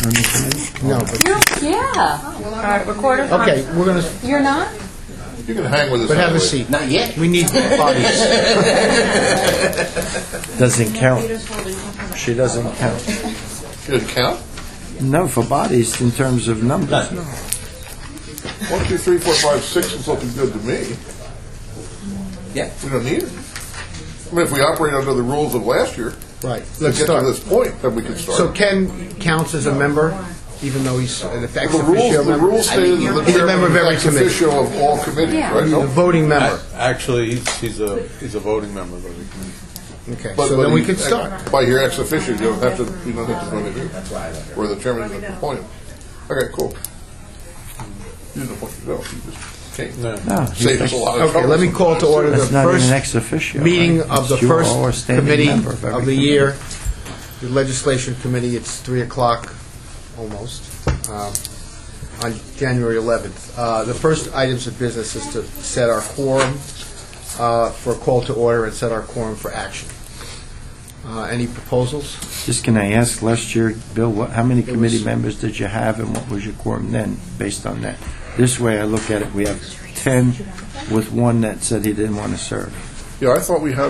on the committee? No, but, Yeah. All right, recorder. okay, we're going to, You're not? You can hang with us. but have a anyway. seat. Not yet. We need bodies. Doesn't count. She doesn't count. Does it count? No, for bodies in terms of numbers, no. 1, 2, 3, 4, 5, 6 is looking good to me. Yeah. We don't need it. I mean, if we operate under the rules of last year, Right, to let's get to start. this point, then we can start. So Ken counts as a member, even though he's an ex the officio rules member? say that the He's a member of chairman every is ex committee. officio of all committees, Yeah. right? He's a No? voting member. Actually, he's a voting member of every committee. Okay, so then we can start. By your ex officio, you don't have to do anything. Where the chairman is appointed. Okay, cool. You didn't appoint yourself, you just came. No, Saved us a lot of Okay, trouble. let me call to order the that's not even first ex officio. meeting right? of the You first are a standing committee member of every the committee. year, the legislation committee. It's 3 o'clock, almost, on January 11th. The first items of business is to set our quorum for a call to order and set our quorum for action. Any proposals? Just can I ask, last year, Bill, how many committee was- members did you have, and what was your quorum then, based on that? This way, I look at it, we have 10 with one that said he didn't want to serve. Yeah, I thought we had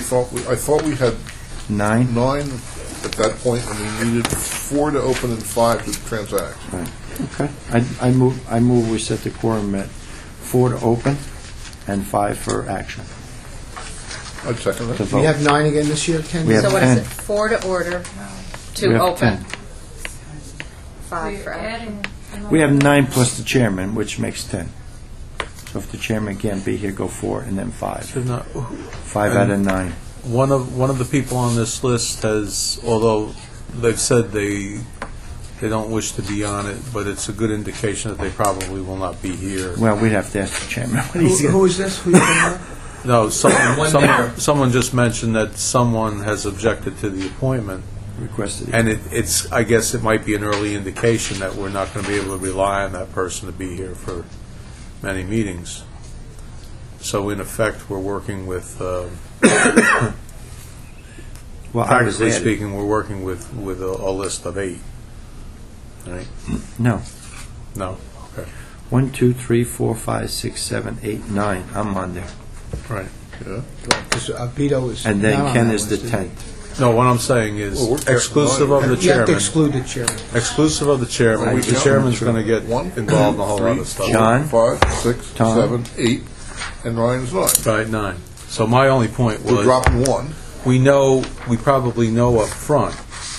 9? 9 at that point, and we needed 4 to open and 5 to transact. Right. Okay. I move we set the quorum at 4 to open and 5 for action, I'd second to that. vote. We have 9 again this year, Ken? We have So what is 10. it? 4 to order, We 2 have open, 10. 5 for action. We have 9 plus the chairman, which makes 10. So if the chairman can't be here, go 4 and then 5. Should not- 5 out of 9. One of the people on this list has, although they've said they don't wish to be on it, but it's a good indication that they probably will not be here. Well, we'd have to ask the chairman what he's Who going is this? Who you talking about? No, One there. someone just mentioned that someone has objected to the appointment, to request it. and it's, I guess it might be an early indication that we're not going to be able to rely on that person to be here for many meetings. So in effect, we're working with, Well, I was practically added. speaking, we're working with a list of 8. Right? No. No? Okay. 1, 2, 3, 4, 5, 6, 7, 8, 9. I'm on there. Right. Yeah. Because Vito is And not then on Ken that is the list, is he? 10th. No, what I'm saying is Well, we're exclusive of the You have to chairman. exclude the chairman. Exclusive of the chairman. Are we The counting? chairman's going to get 1, involved in a whole 3, lot of stuff. John? 5, 6, Tom? 7, 8, and Ryan's 9. Right, 9. So my only point We're was, dropping 1. we probably know up front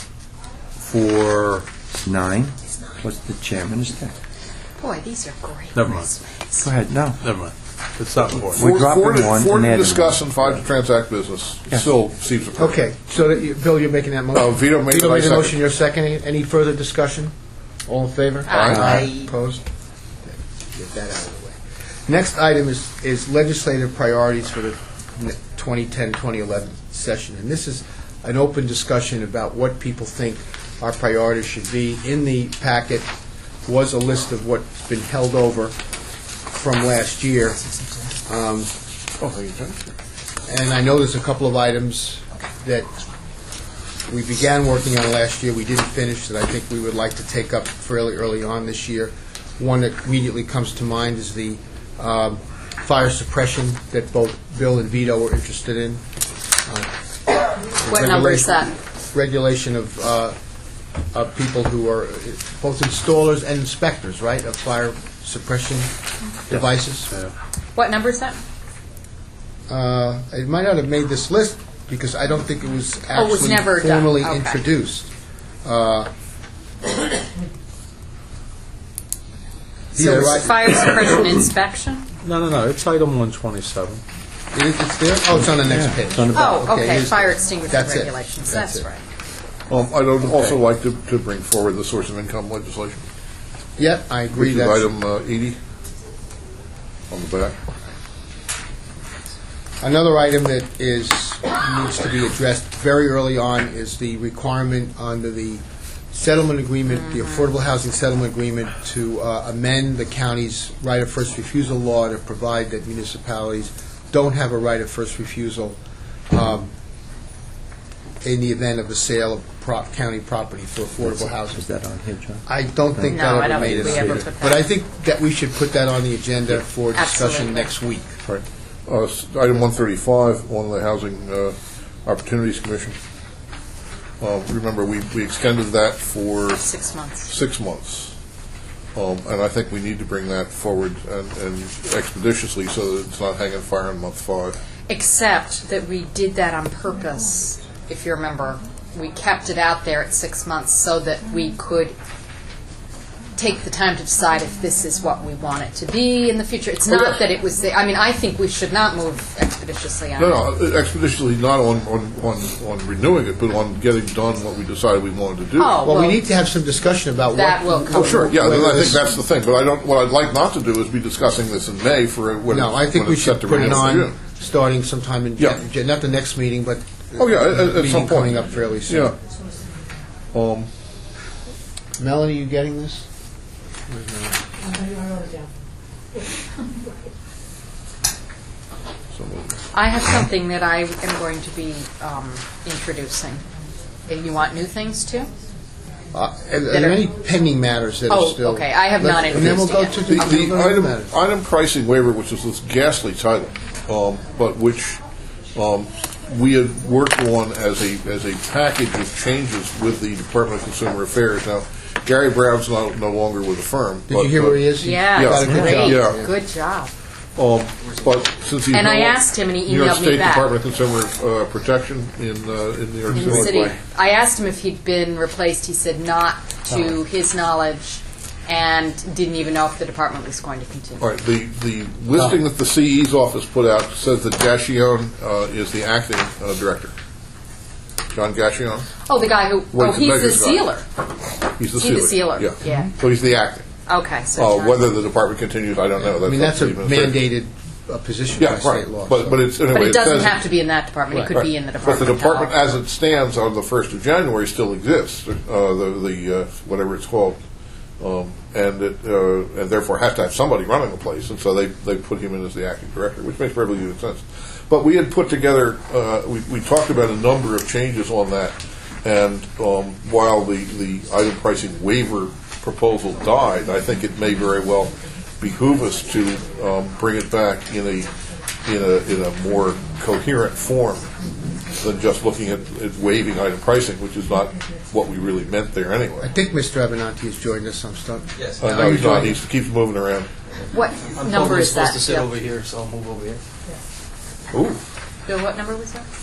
for, It's 9 plus the chairman is 10. Boy, these are great. Never mind. resumes. Go ahead, no. never mind, it's not important. We're dropping 1 4 and to adding discuss and 5 to transact business. Yeah. Still seems appropriate. Okay, so that Bill, you're making that motion? Vito made it, I the second. motion, you're seconding it. Any further discussion? All in favor? Aye. Opposed? Get that out of the way. Next item is legislative priorities for the 2010-2011 session. And this is an open discussion about what people think our priorities should be. In the packet was a list of what's been held over from last year. And I know there's a couple of items that we began working on last year, we didn't finish, that I think we would like to take up fairly early on this year. One that immediately comes to mind is the fire suppression that both Bill and Vito were interested in. What number is that? Regulation of people who are both installers and inspectors, right, of fire suppression devices. What number is that? I might not have made this list because I don't think it was Oh, it was actually never done. formally Okay. introduced. So Yeah, it's right. fire suppression inspection? No, it's item 127. It's there? Oh, it's on the next page. Oh, Okay, okay, it is fire there. extinguisher That's it. regulations, That's that's it. right. I'd also like to bring forward the source of income legislation, Yep, I agree. which is That's item 80 on the back. another item that needs to be addressed very early on is the requirement under the settlement agreement, the Affordable Housing Settlement Agreement, to amend the county's right of first refusal law to provide that municipalities don't have a right of first refusal in the event of a sale of county property for affordable Is housing. that on here, John? I don't think No, I that ever don't made think it we on ever here. put But that. I think that we should put that on the agenda for discussion Absolutely. next week. Right. Item 135 on the Housing Opportunities Commission. Remember, we extended that for 6 months. 6 months. And I think we need to bring that forward and expeditiously so that it's not hanging fire in month 5. Except that we did that on purpose, if you remember. We kept it out there at 6 months so that we could take the time to decide if this is what we want it to be in the future. It's not that it was, I think we should not move expeditiously on it. No, expeditiously not on renewing it, but on getting done what we decided we wanted to do. Oh, Well, we well, need to have some discussion about that will come. Oh, sure, yeah, whether I think this- that's the thing, but what I'd like not to do is be discussing this in May for when No, I think when we it's set should to put it renew for on June. starting sometime in, Yeah. not the next meeting, but Oh, yeah, at the some meeting point. coming up fairly soon. Yeah. Melanie, you getting this? I have something that I am going to be introducing. And you want new things too? Are there any pending matters that are Oh, still? okay, I have not And then we'll go introduced to it the yet. The item pricing waiver, which is this ghastly title, but which we had worked on as a package of changes with the Department of Consumer Affairs. Now, Gary Brown's no longer with the firm. Did you hear where he is? Yeah, He got a good great. job. Yeah. Good job. But since he's And no I longer- asked him, and he New York emailed me State back. Department of Consumer Protection in New York In the City. city. I asked him if he'd been replaced. He said not to his knowledge, and didn't even know if the department was going to continue. All right, the listing that the CE's office put out says that Gassion is the acting director. John Gassion? Oh, the guy who, Wait, he's the Megan's guy. sealer. He's the He's the sealer. sealer, yeah. So he's the acting. Okay, so John- Whether the department continues, I don't know. I mean, that's a up to the administration. mandated position Yeah, by state right. law. But it's, anyway, But it doesn't says- have to be in that department. It could Right. be in the But department. the department, as it stands on the 1st of January, still exists, the whatever it's called, and therefore has to have somebody running the place, and so they put him in as the acting director, which makes perfectly good sense. But we had put together, we talked about a number of changes on that, and while the item pricing waiver proposal died, I think it may very well behoove us to bring it back in a more coherent form than just looking at waiving item pricing, which is not what we really meant there I anyway. think Mr. Avenatti has joined us. I'm stuck. Yes. No, he's not. He keeps moving around. What I'm number probably is that? supposed to sit Bill? over here, so I'll move over here. Ooh. Bill, what number was that?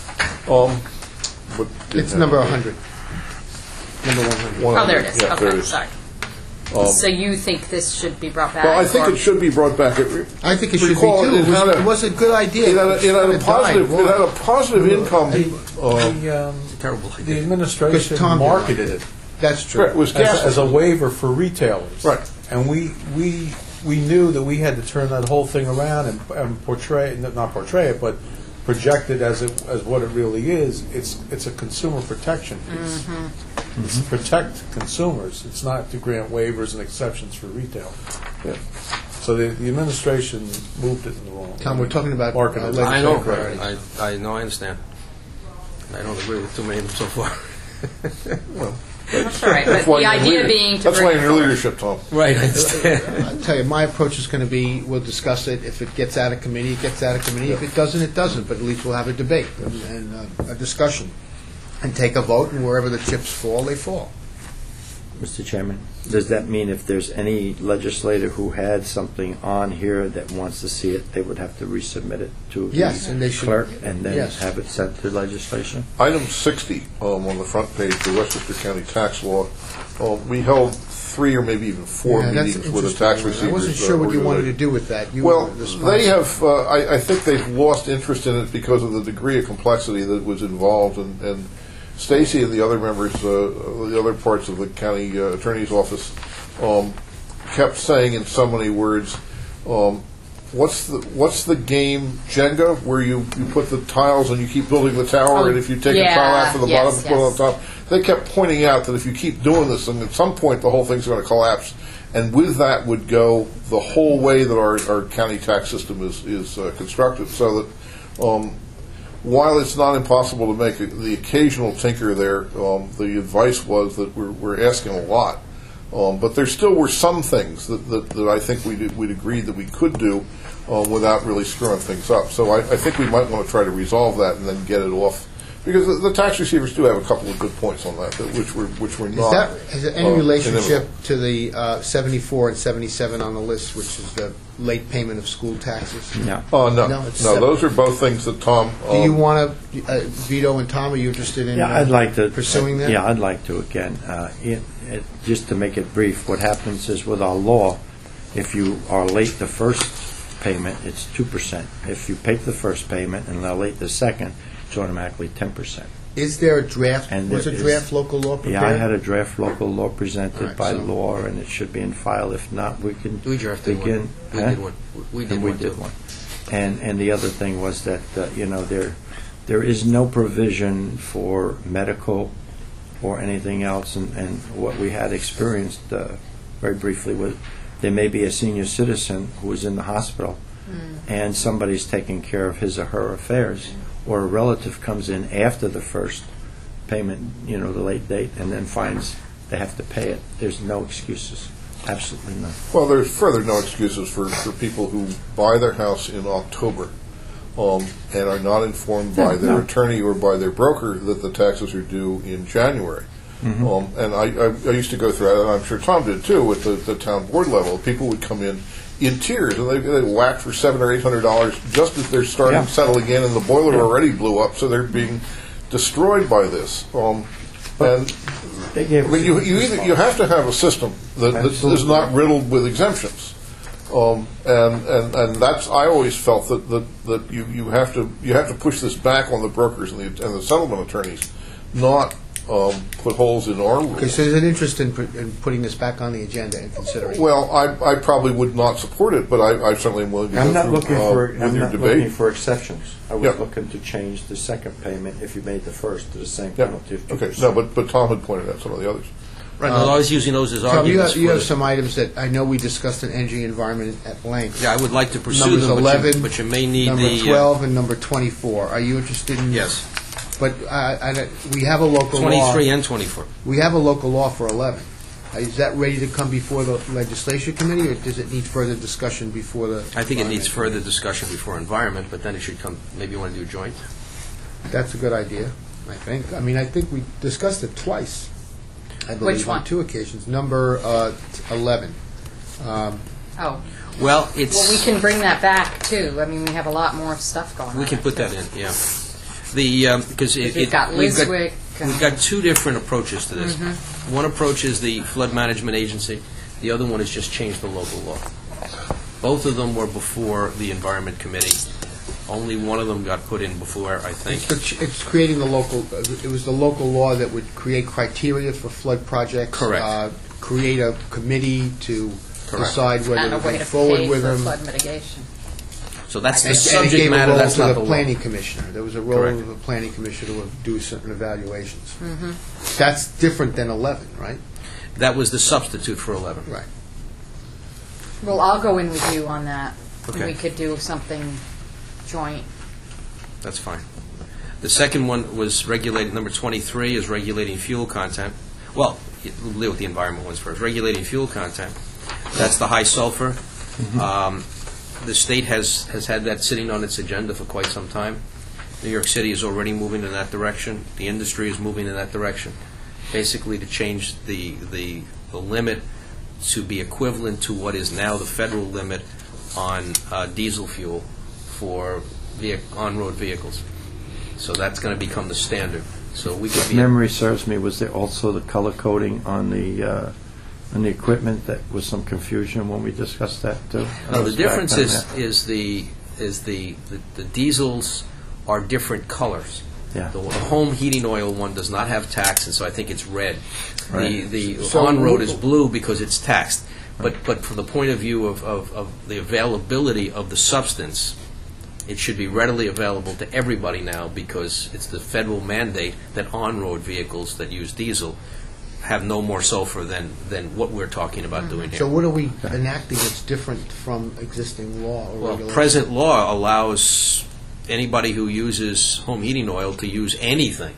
But It's number 100. Number 100. Oh, there it is. Yeah, there it Okay, is. sorry. So you think this should be brought back? Well, I think or- it should be brought back. I think it should be Recall, too. It was a good idea. It had a It died. positive. It had a positive income. Terrible The idea. administration Because Tom did. marketed it That's true. It was as a ghastly. waiver for retailers. Right. And we knew that we had to turn that whole thing around and portray, not portray it, but project it as what it really is. It's a consumer protection piece. It's to protect consumers. It's not to grant waivers and exceptions for retail. Yeah. So the administration moved it in the wrong. Tom, we're talking about marketed it. I know. Legislative I know. I understand. I don't agree with too many of them so far. That's all right, but That's why the you're in idea leader- being to That's why bring you're it in forward. leadership, Tom. Right. I understand. I'll tell you, my approach is going to be, we'll discuss it. If it gets out of committee, it gets out of committee. If it doesn't, it doesn't. But at least we'll have a debate and a discussion and take a vote, and wherever the chips fall, they fall. Mr. Chairman, does that mean if there's any legislator who had something on here that wants to see it, they would have to resubmit it to Yes, the and they should- clerk and then yes. have it sent to legislation? Item 60 on the front page, the Westchester County tax law. We held 3 or maybe even 4 Yeah, that's meetings with the tax interesting. receivers. I wasn't sure what you wanted to organization. do with that. You Well, were the they sponsor. have, I think they've lost interest in it because of the degree of complexity that was involved, and Stacy and the other members, the other parts of the county attorney's office, kept saying in so many words, what's the game Jenga, where you put the tiles and you keep building the tower, Oh, and if you take a yeah, tile out from the yes, bottom and put it on yes. top. They kept pointing out that if you keep doing this, and at some point the whole thing's going to collapse. And with that would go the whole way that our county tax system is constructed, so that while it's not impossible to make the occasional tinker there, the advice was that we're asking a lot. But there still were some things that I think we'd agreed that we could do without really screwing things up. So I think we might want to try to resolve that and then get it off. Because the tax receivers do have a couple of good points on that, which were not. Is there any relationship to the 74 and 77 on the list, which is the late payment of school taxes? No. Oh, no. No, No, it's separate. those are both things that Tom... Do you want to, Vito and Tom, are you interested in Yeah, I'd like to pursuing that? Yeah, I'd like to again. Just to make it brief, what happens is with our law, if you are late the first payment, it's 2%. If you pay the first payment and are late the second, it's automatically 10%. Is there a draft, And was there a is- draft local law prepared? Yeah, I had a draft local law presented Right, by so- law, and it should be in file. If not, we can We drafted one. begin. We Huh? did one. We did And we one, did too. one. And the other thing was that, there is no provision for medical or anything else, and what we had experienced very briefly was there may be a senior citizen who is in the hospital, and somebody's taking care of his or her affairs, or a relative comes in after the first payment, the late date, and then finds they have to pay it. There's no excuses, absolutely none. Well, there's further no excuses for people who buy their house in October and are not informed by their attorney or by their broker that the taxes are due in January. And I used to go through that, and I'm sure Tom did too, at the town board level. People would come in tears, and they whack for $700 or $800 just as they're starting Yeah. settling in, and the boiler already blew up, so they're being destroyed by this. And They gave I mean, you have to have a system that is Absolutely. not riddled with exemptions, and that's I always felt that you have to push this back on the brokers and the settlement attorneys, not put holes in our rules. Okay, so there's an interest in putting this back on the agenda and considering. Well, I probably would not support it, but I certainly am willing to I'm go not through looking for with I'm your not debate. looking for exceptions. I was Yeah. looking to change the second payment if you made the first to the same Yeah. penalty of 2%. Okay. No, but Tom had pointed out some of the others. Right, I was using those as Tom, you arguments have, you for have the- some items that I know we discussed in energy and environment at length. Yeah, I would like to pursue Numbers them, 11, but you may need Number the... 12 and number 24. Are you interested in? Yes, But we have a local law. 23 and 24. We have a local law for 11. Is that ready to come before the legislation committee, or does it need further discussion before the? I think it needs further discussion before environment, but then it should come, maybe you want to do joint? That's a good idea, I think. I mean, I think we discussed it twice, I believe. Which one? On 2 occasions. Number 11. Oh, Well, it's... well, we can bring that back, too. I mean, we have a lot more stuff going on. We can put that in, yeah. Because You've got Liswick and- we've got two different approaches to this. One approach is the Flood Management Agency. The other one is just change the local law. Both of them were before the Environment Committee. Only one of them got put in before, I think. It's creating the local, it was the local law that would create criteria for flood projects. Correct. Create a committee to Correct. decide And whether a to way move to forward pay with for them. flood mitigation. So that's the And it subject gave a matter, role that's to not the the law. planning commissioner. There was a role Correct. of the planning commissioner to do certain evaluations. Mm-hmm. That's different than 11, right? That was the substitute for 11. Right. Well, I'll go in with you on that. Okay. We could do something joint. That's fine. The second one was regulating, number 23 is regulating fuel content. Well, we'll deal with the environment ones first. Regulating fuel content. That's the high sulfur. The state has had that sitting on its agenda for quite some time. New York City is already moving in that direction. The industry is moving in that direction. Basically to change the limit to be equivalent to what is now the federal limit on diesel fuel for on-road vehicles. So that's going to become the standard. So we could If be... memory serves me, was there also the color coding on the equipment? That was some confusion when we discussed that too. No, I the was back difference on is the diesels are different colors. Yeah. The home heating oil one does not have tax, and so I think it's red. Right. The So on-road wh- is blue because it's taxed. But from the point of view of the availability of the substance, it should be readily available to everybody now because it's the federal mandate that on-road vehicles that use diesel have no more sulfur than what we're talking about doing here. So what are we enacting that's different from existing law or Well, regulation? present law allows anybody who uses home heating oil to use anything.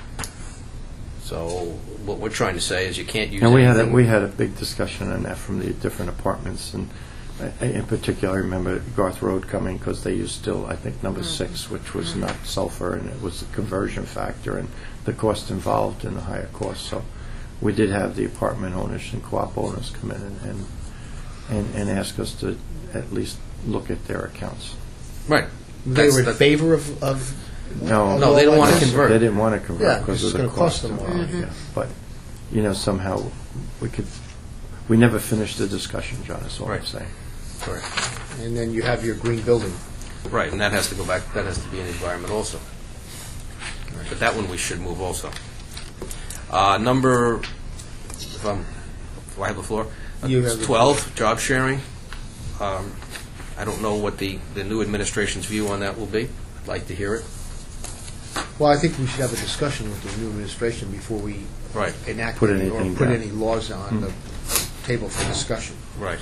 So what we're trying to say is you can't use And anything. we had a big discussion on that from the different apartments, and in particular, I remember Garth Road coming, because they used still, I think, number 6, which was not sulfur, and it was the conversion factor and the cost involved in the higher cost. So we did have the apartment owners and co-op owners come in and ask us to at least look at their accounts. Right. They were in That's- favor of No, they don't want to convert. They didn't want to convert Yeah, because it's of the gonna cost cost them more. involved, yeah. But, somehow we never finished the discussion, John, is all I'm Right. saying. Correct. And then you have your green building. Right, and that has to go back, that has to be in the environment also. But that one we should move also. Number, do I have the floor? You have the 12, job sharing. I don't know what the new administration's view on that will be. I'd like to hear it. Well, I think we should have a discussion with the new administration before we Right, enact Put any, or anything put down. any laws on the table for discussion. right.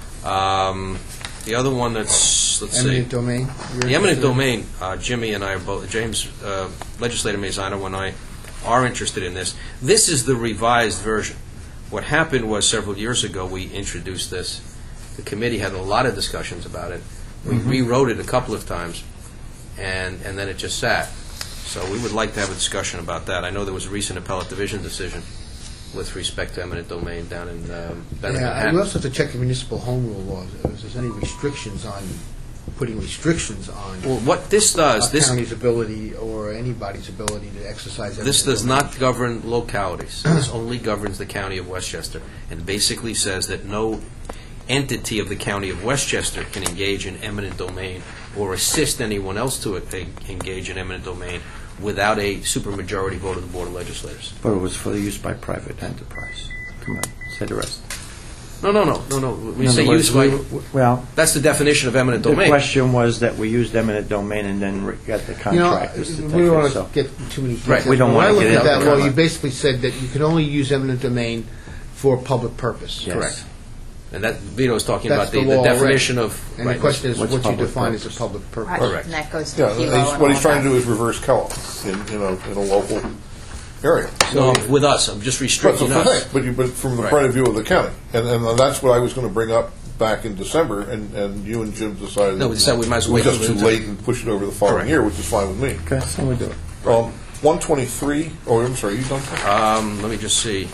The other one that's, let's see. Eminent domain? You're The eminent interested in? domain, Jimmy and I are both, James, Legislator Mazzano and I are interested in this. This is the revised version. What happened was several years ago, we introduced this. The committee had a lot of discussions about it. We rewrote it a couple of times, and then it just sat. So we would like to have a discussion about that. I know there was a recent appellate division decision with respect to eminent domain down in Yeah, Manhattan. we also have to check the municipal home rule laws, if there's any restrictions on, putting restrictions on Well, what this does, a this county's ability or anybody's ability to exercise. This eminent does domain. not govern localities. This only governs the county of Westchester, and basically says that no entity of the county of Westchester can engage in eminent domain or assist anyone else to engage in eminent domain without a supermajority vote of the Board of Legislators. But it was for the use by private enterprise. Come on, say the rest. No. When you In say other use words, by, Well, that's the definition of eminent the domain. question was that we used eminent domain and then got the You know, contractors to take we don't it, want so. to get too many details. Right, we don't When wanna I looked get at into that that. law, you basically said that you can only use eminent domain for public purpose. Yes. Correct. And that, Vito's talking That's about the the law definition of... And right, the question is, what's what you public define as a purpose? public purpose. Right, Correct. and that goes to Yeah, kilo and what he's all trying to that. do is reverse Kellogg in a local area. No, with us, I'm just restricting us. But from the Right. point of view of the county. And that's what I was going to bring up back in December, and you and Jim decided... No, we decided we might as well it was wait just till too the- late and push it over the following Correct. year, which is fine with me. Okay, so we do it. 123, I'm sorry, you done? Let me just see.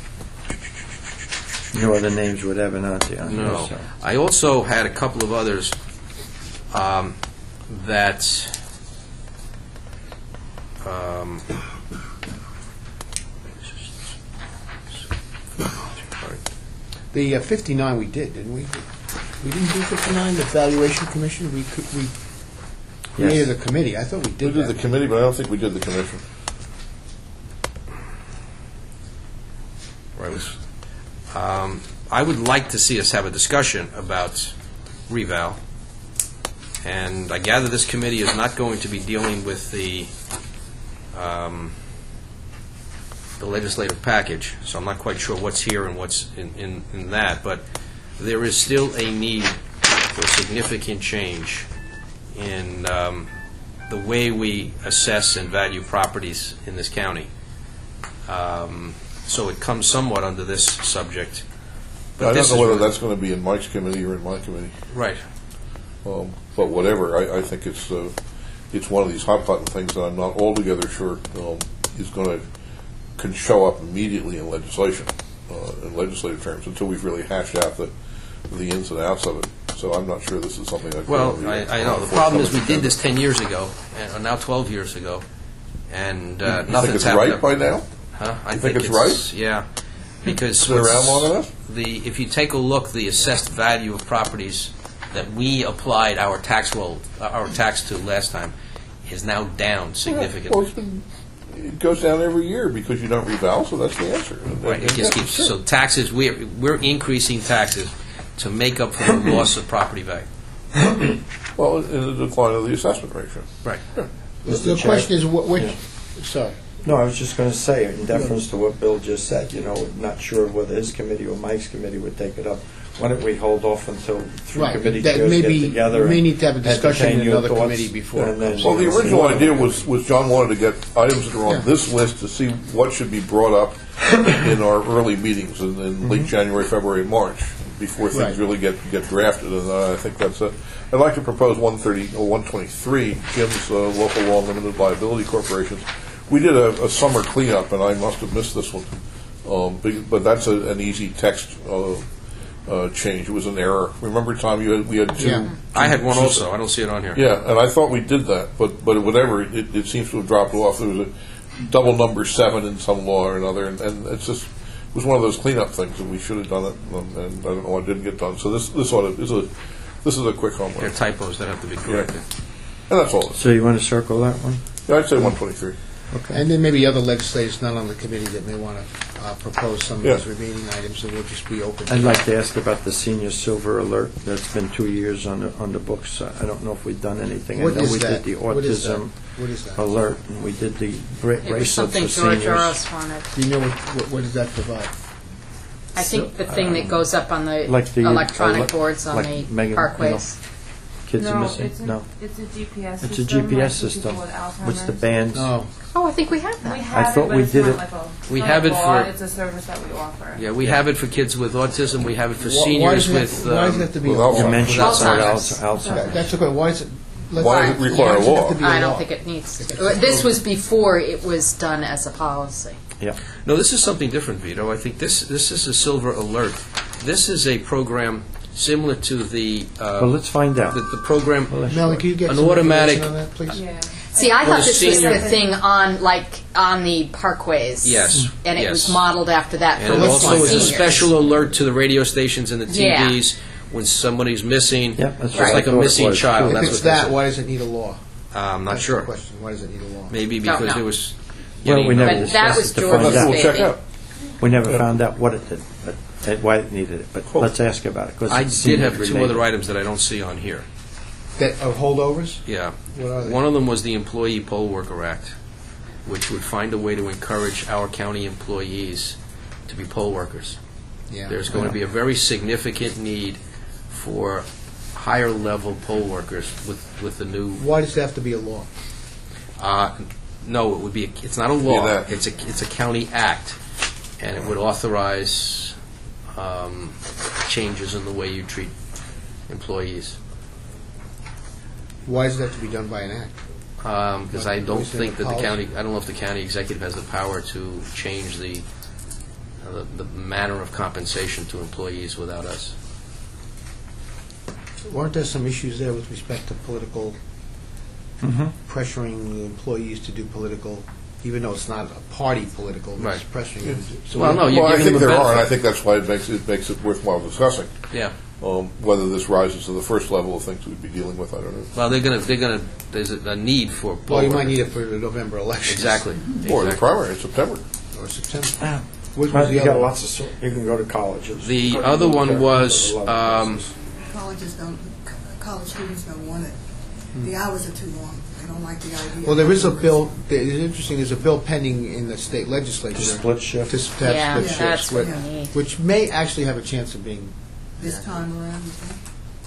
No other names would have been on there. No. so. I also had a couple of others that The 59 we did, didn't we? We didn't do 59, the Valuation Commission? We created a committee. I thought we We did did the that. committee, but I don't think we did the commission. I would like to see us have a discussion about reval, and I gather this committee is not going to be dealing with the legislative package, so I'm not quite sure what's here and what's in that, but there is still a need for significant change in the way we assess and value properties in this county. So it comes somewhat under this subject. I this don't know is whether really- that's going to be in Mike's committee or in my committee. Right. But whatever, I think it's one of these hot button things that I'm not altogether sure is going to can show up immediately in legislation, in legislative terms, until we've really hashed out the ins and outs of it. So I'm not sure this is something that. Well, I know. The problem is we did this 10 years ago, and now 12 years ago, and You think nothing's it's happened. right by now? Huh? I You think it's right? Yeah. Because It's been around long enough? if you take a look, the assessed value of properties that we applied our tax to last time is now down significantly. Well, it goes down every year because you don't reval, so that's the answer. Right, it just keeps, so taxes, we're increasing taxes to make up for the loss of property value. Well, in the decline of the assessment ratio. Right. The question is, sorry. No, I was just going to say, in deference to what Bill just said, not sure whether his committee or Mike's committee would take it up. Why don't we hold off until three Right, committee that chairs may get be- together? we may and need to have a discussion entertain in your another thoughts, committee before. and then- Well, the original idea was John wanted to get items that are Yeah. on this list to see what should be brought up in our early meetings in late January, February, and March, before things Right. really get drafted. And I think that's it. I'd like to propose 123, Jim's local law and limited liability corporations. We did a summer cleanup, and I must have missed this one. But that's an easy text change. It was an error. Remember, Tom, we had two. Yeah. I had one also. I don't see it on here. Yeah, and I thought we did that, but whatever, it seems to have dropped off. There was a double number 7 in some law or another, and it's just, it was one of those cleanup things, and we should have done it, and I don't know why it didn't get done. So this is a quick There are homework, typos that have to be corrected. and that's all. So you want to circle that one? Yeah, I'd say 123. And then maybe other legislators not on the committee that may want to propose some of Yeah. these remaining items, and we'll just be open. I'd like to ask about the senior silver alert. That's been 2 years on the books. I don't know if we've done anything. What I know is we that? did the What is that? autism What is that? alert, and we did the It was bracelets for something seniors. George Oros wanted. Do you know what does that provide? I think the thing that goes up on the like the, electronic boards on like the Megan, parkways. Kids are missing? It's a GPS It's system. a GPS like for system. people with Alzheimer's. What's the bands? Oh, Oh, I think we have We that. have thought it, but we it's did not it- like a, We it's have not it a law, for- It's a service that we offer. Yeah, we have it for kids with autism. We have it for why seniors does with. why does it have to be a with law? Alzheimer's. Dementia Without or Alzheimer's. Alzheimer's. That's okay. Why is it? Why does it require a Why does it have law? to be a I law? don't think it needs to. This was before it was done as a policy. Yeah. No, this is something different, Vito. I think this is a silver alert. This is a program similar to the Well, let's find out. the program. Melanie, can you get An some automatic- information on that, please? Yeah. See, I Well, thought the this was senior- the thing on the parkways. Yes, And it yes. was modeled after that And for it let's also find is a seniors. special alert to the radio stations and the Yeah. TVs when somebody's missing. Yep, that's just what I like a thought it missing was, child. too. If That's it's what this that, is. why does it need a law? I'm not That's sure. the question. Why does it need a law? Maybe Don't because know. there was. Well, we never But that discussed was it to George's find That's out. what we'll check baby. out. We never found out what it did, but why it needed it. But Cool. let's ask about it. 'cause I it did seemed have two related. other items that I don't see on here. That are holdovers? Yeah. What are they? One of them was the Employee Poll Worker Act, which would find a way to encourage our county employees to be poll workers. Yeah. There's going to be a very significant need for higher-level poll workers with the new. Why does it have to be a law? No, it would be. It's not a Be law. that. It's a county act, and it would authorize changes in the way you treat employees. Why does it have to be done by an act? Because I don't Was it think a that the policy? county. I don't know if the county executive has the power to change the manner of compensation to employees without us. Weren't there some issues there with respect to political, Mhm. pressuring the employees to do political, even though it's not a party political, it's Right. pressuring them to. So Well, we- no, you're Well, I giving think them a there are, and I benefit. think that's why it makes it worthwhile discussing. Yeah. Whether this rises to the first level of things we'd be dealing with, I don't know. Well, they're gonna. There's a need for. Well, you might poll need it for the November election. Exactly. Or the Exactly. primary in September. Or September. Ah, Which well, was the you other got one? lots of. You can go to colleges. The Go to other one military, was, go to a lot of places. College students don't want it. The hours are too long. They don't like the idea. Well, there is a bill, it's interesting, there's a bill pending in the state legislature. To split shift? To have Yeah, split that's shifts, what which- we need. which may actually have a chance of being. This time around, you think?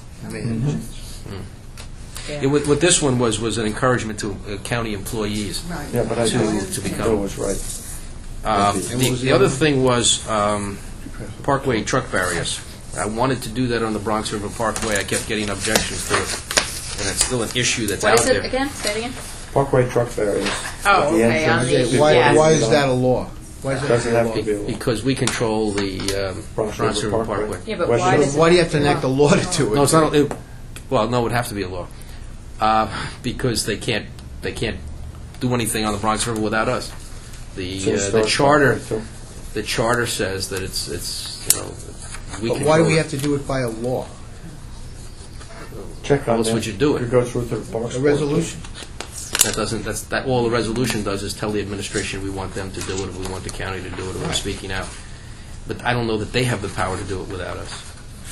Yeah, what this one was an encouragement to county employees. Right. Yeah, but I To- think to become- Bill was right. And what The was the the other other? thing was parkway truck barriers. I wanted to do that on the Bronx River Parkway. I kept getting objections to it, and it's still an issue that's What out is there. it again? Say it again. Parkway truck barriers. Oh, at the okay, on entrance. the- Why, Yeah. why is that a law? Why is that Doesn't a have law? to be a law. Because we control the Bronx Bronx River River Parkway. Parkway. Yeah, but Why why should- does it? Why do you have to enact a law to do it? No, it's not. Well, no, it would have to be a law because they can't do anything on the Bronx River without us. The So it the starts charter that way, too. the charter says that it's we But why do control we it. have to do it by a law? Check on else that. would you do it? You go through to the Parks A Board. resolution? That doesn't. That all the resolution does is tell the administration we want them to do it, if we want the county to do it, or we're speaking out. But I don't know that they have the power to do it without us.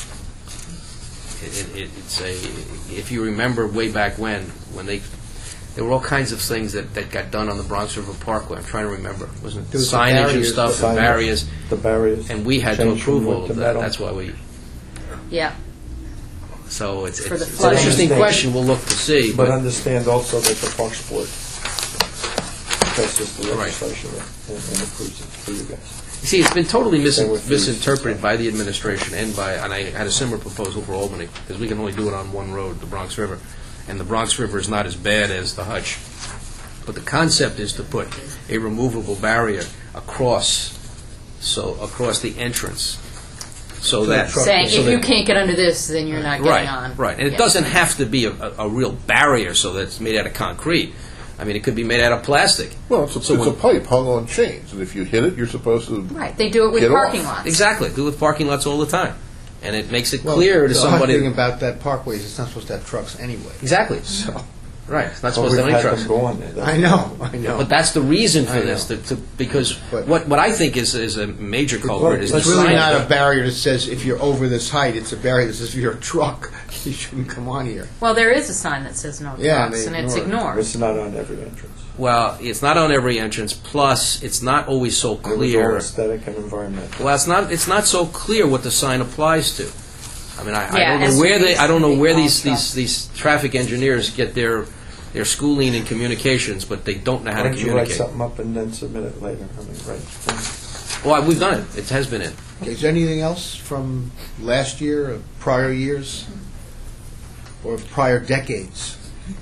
It's a. If you remember way back when There were all kinds of things that got done on the Bronx River Parkway. I'm trying to remember. Wasn't it There was the signage and barriers, stuff, the and barriers? The barriers. And we had to Changed from approve all wood of to that. metal. That's why we. Yeah. So it's For the an flooding. interesting question. We'll look to see. But understand also that the Parks Board passes the Right. legislation and approves it for you guys. You see, it's been totally They were misinterpreted by the administration and I had a similar proposal for Albany, because we can only do it on one road, the Bronx River. And the Bronx River is not as bad as the Hutch. But the concept is to put a removable barrier across the entrance, so that... Saying, so if that- you can't get under this, then you're not getting on. Right. And it Yeah. doesn't have to be a real barrier so that it's made out of concrete. I mean, it could be made out of plastic. Well, it's So a when- pipe hung on chains, and if you hit it, you're supposed to... Right, they do it with Get off. parking lots. Exactly. Do it with parking lots all the time. And it makes it Well, clear to the somebody... hard thing about that parkway is it's not supposed to have trucks anyway. Exactly. So, Right. It's not But supposed to we've have any had trucks. them go on there. I know. But that's the reason for I this, know. because But- what I think is a major culprit is the It's really sign. not a barrier that says if you're over this height. It's a barrier that says if you're a truck, you shouldn't come on here. Well, there is a sign that says no Yeah, trucks, they and it's ignore it. ignored. It's not on every entrance. Well, it's not on every entrance. Plus, it's not always so It was all clear. aesthetic and environmental. Well, it's not so clear what the sign applies to. I mean, I Yeah, don't know where SUVs I don't know can be where all these trucks. traffic engineers get their schooling in communications, but they don't know how Why to don't you write communicate. something up and then submit it later? I mean, right? Well, we've done it. It has been in. Okay, is there anything else from last year or prior years or prior decades?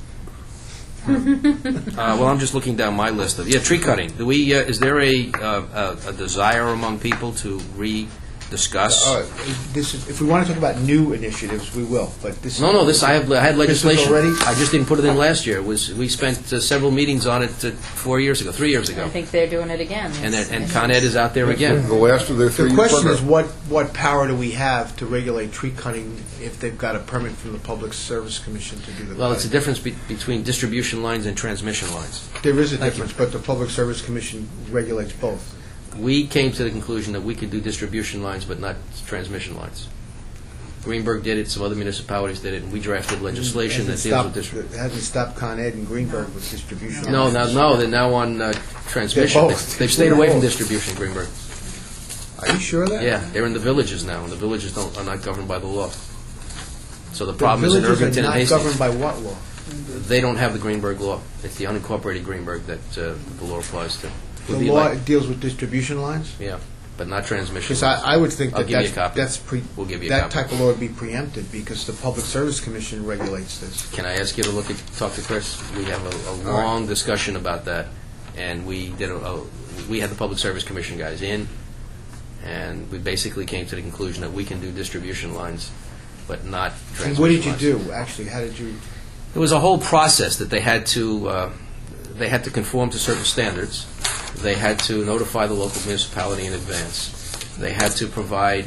Well, I'm just looking down my list of tree cutting. Do we? Is there a desire among people to rediscuss? If we want to talk about new initiatives, we will. But this No. I had legislation already? I just didn't put it in last year. We spent several meetings on it 3 years ago, I think they're doing it again. and Con Ed is out there again. The last of their The three-year question program. is, what power do we have to regulate tree cutting if they've got a permit from the Public Service Commission to do the Well, it's a cutting? difference between distribution lines and transmission lines. There is a Thank you. difference, but the Public Service Commission regulates both. We came to the conclusion that we could do distribution lines, but not transmission lines. Greenberg did it, some other municipalities did it, and we drafted legislation that Hasn't deals with stopped- distribution. It hasn't stopped Con Ed and Greenberg with distribution. No, lines. they're now on transmission. They're both. They've stayed away from They're both. distribution, Greenberg. Are you sure of that? Yeah, they're in the villages now, and the villages are not governed by the law. So the The problem is in villages Irvington are and not governed Hastings. by what law? They don't have the Greenberg law. It's the unincorporated Greenberg that the law applies to. Would The be law like- deals with distribution lines? Yeah, but not transmission. Because lines. I would think I'll that give you a copy. We'll give you a that copy. type of law would be preempted because the Public Service Commission regulates this. Can I ask you to talk to Chris? We have a All right. long discussion about that, and we had the Public Service Commission guys in, and we basically came to the conclusion that we can do distribution lines, but not transmission And what did you lines. do, actually? How did you... It was a whole process that they had to conform to certain standards. They had to notify the local municipality in advance. They had to provide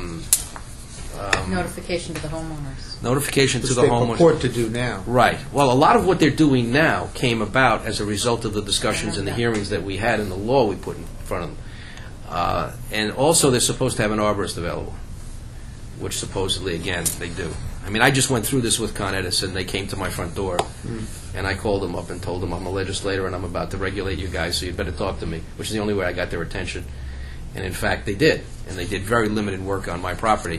Notification to the homeowners. notification to Which the they homeowners. purport to do now. Right. Well, a lot of what they're doing now came about as a result of the discussions and the hearings that we had and the law we put in front of them. And also, they're supposed to have an arborist available, which supposedly, again, they do. I mean, I just went through this with Con Edison. They came to my front door, and I called them up and told them I'm a legislator and I'm about to regulate you guys, so you better talk to me, which is the only way I got their attention. And in fact, they did. And they did very limited work on my property.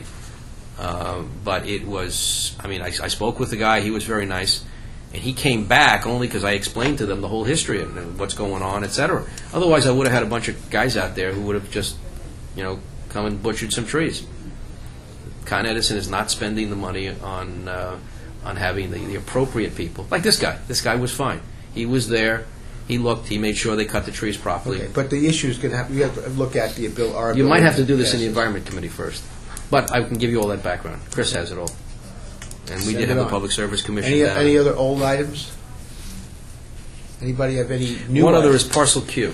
But it was, I mean, I spoke with the guy. He was very nice. And he came back only because I explained to them the whole history and what's going on, et cetera. Otherwise, I would have had a bunch of guys out there who would have just, come and butchered some trees. Con Edison is not spending the money on having the appropriate people. Like this guy. This guy was fine. He was there. He looked. He made sure they cut the trees properly. Okay, but the issue is going to have, we have to look at the our You might have to ability do this in the pass Environment Committee first. But I can give you all that background. Chris has it all. And we Send did it have the on. Public Service Commission Any, down. any other old items? Anybody have any new One other items? is Parcel Q.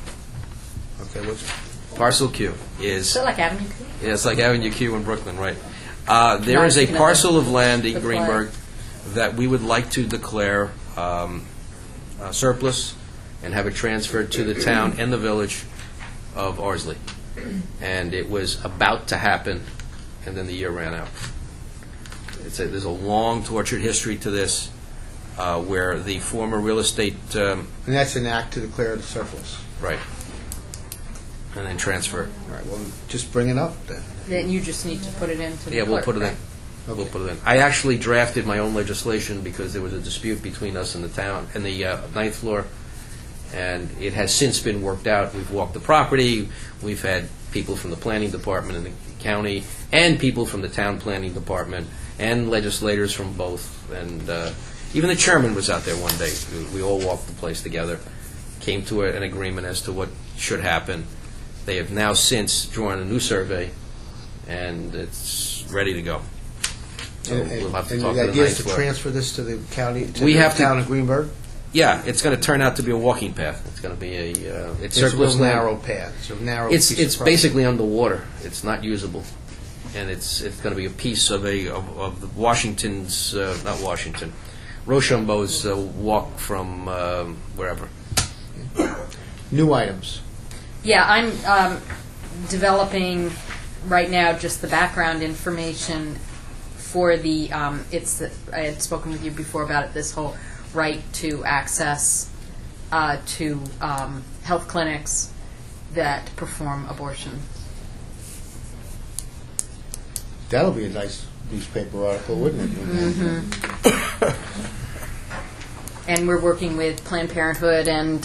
Okay, what's, Parcel Q is... So like Avenue Q? Yeah, it's like Avenue Q in Brooklyn, right. There is a No, parcel of land in the flag. Greenberg that we would like to declare surplus and have it transferred to the town and the village of Ardsley. And it was about to happen, and then the year ran out. There's a long, tortured history to this. where the former real estate, And that's an act to declare it surplus. right, and then transfer. All right, well, just bring it up then. Then you just need to put it into the Yeah, we'll clerk, put it in. right? We'll put it in. I actually drafted my own legislation because there was a dispute between us and the town, and the ninth floor, and it has since been worked out. We've walked the property, we've had people from the planning department in the county, and people from the town planning department, and legislators from both, and even the chairman was out there one day. We all walked the place together, came to an agreement as to what should happen. They have now since drawn a new survey, and it's ready to go. So we'll have to And talk the to the idea is ninth to floor. transfer this to the county, to We the have to- town of Greenberg? Yeah, it's going to turn out to be a walking path. It's going to be it's It's a real surplus land. narrow path, it's a narrow piece of It's property. basically underwater. It's not usable, and it's going to be a piece of of the Washington's not Washington, Rochambeau's walk from wherever. New items. Yeah, I'm developing right now just the background information for the, I had spoken with you before about it, this whole right to access to health clinics that perform abortion. That'll be a nice newspaper article, wouldn't it? And we're working with Planned Parenthood and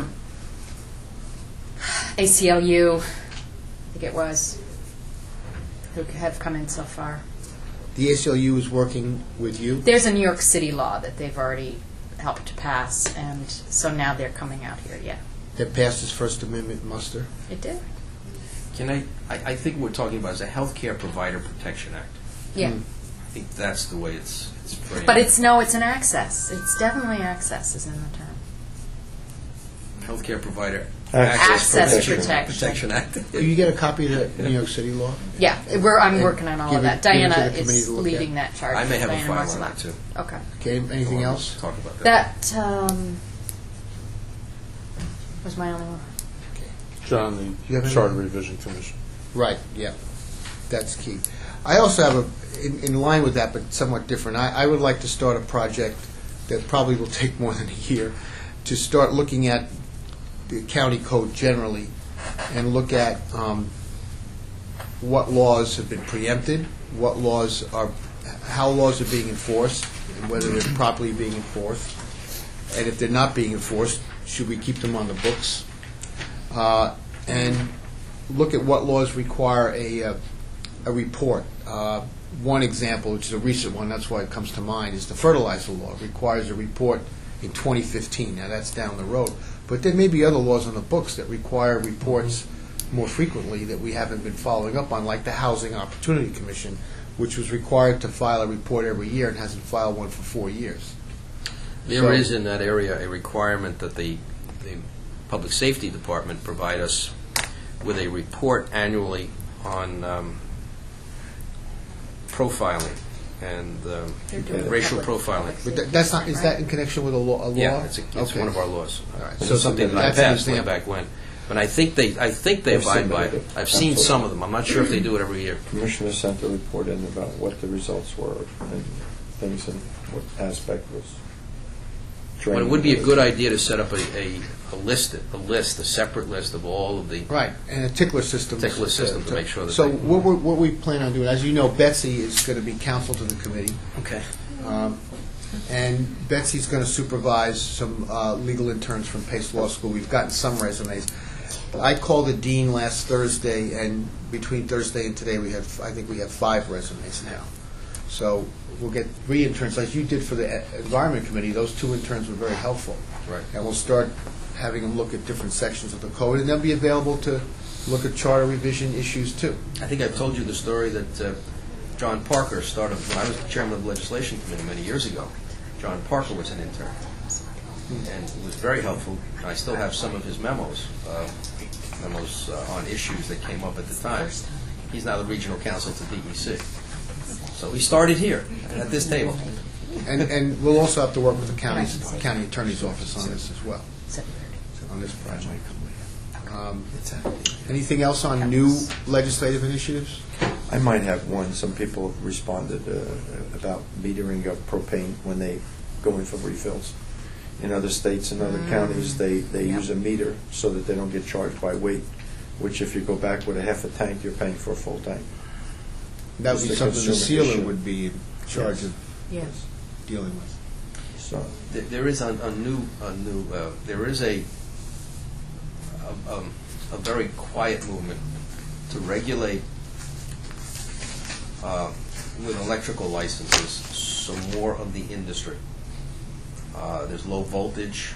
ACLU, I think it was, who have come in so far. The ACLU is working with you? There's a New York City law that they've already helped to pass, and so now they're coming out here, yeah. That passed its First Amendment muster? It did? I think what we're talking about is a Healthcare Provider Protection Act. Yeah. I think that's the way it's framed. But it's an access. It's definitely access is in the term. Healthcare Provider Access protection. Act. Can you get a copy of the New York City law? Yeah, I'm working on all Give of it- that. give it to Diana the committee is to look leading at. that charge. I may have a Diana file on Marcella. that too. Okay. Okay, anything else? Talk about that. That was my only one. John, You have the any- Charter Revision Commission. Right, yeah, that's key. I also have in line with that, but somewhat different, I would like to start a project that probably will take more than a year, to start looking at the county code generally, and look at what laws have been preempted, what laws are, how laws are being enforced, and whether they're properly being enforced, and if they're not being enforced, should we keep them on the books? And look at what laws require a report. One example, which is a recent one, that's why it comes to mind, is the fertilizer law. It requires a report in 2015. Now, that's down the road. But there may be other laws on the books that require reports more frequently that we haven't been following up on, like the Housing Opportunity Commission, which was required to file a report every year and hasn't filed one for 4 years. There is in that area a requirement that the Public Safety Department provide us with a report annually on profiling and racial profiling. But that's not, is that in connection with a law? Yeah, it's Okay. one of our laws. All right. So So something that I that's an passed way example. back when. But I think they They've abide by submitted it. it. I've seen Absolutely. some of them. I'm not sure if they do it every year. Commissioner sent a report in about what the results were and things and what aspect was But it would be a good idea to set up a list, a separate list of all of the. Right, and a tickler system. Tickler system to make sure that So they- what we plan on doing, as you know, Betsy is going to be counsel to the committee, Okay. and Betsy's going to supervise some legal interns from Pace Law School. We've gotten some resumes. I called the dean last Thursday, and between Thursday and today, I think we have 5 resumes now. So we'll get 3 interns, like you did for the Environment Committee. Those 2 interns were very helpful. Right. And we'll start having them look at different sections of the code, and they'll be available to look at charter revision issues too. I think I've told you the story that John Parker started when I was chairman of the legislation committee many years ago. John Parker was an intern, and it was very helpful. I still have some of his memos on issues that came up at the time. He's now the regional counsel to DEC. So he started here, at this table. And we'll also have to work with the county attorney's office on this as well, on this project. Anything else on new legislative initiatives? I might have one. Some people responded about metering of propane when they going for refills. In other states and other counties, they use a meter so that they don't get charged by weight, which if you go back with a half a tank, you're paying for a full tank. That would be It's a something the consumer sealer issue. would be in charge of Yes. dealing with. So, There is there is a very quiet movement to regulate with electrical licenses some more of the industry. There's low voltage.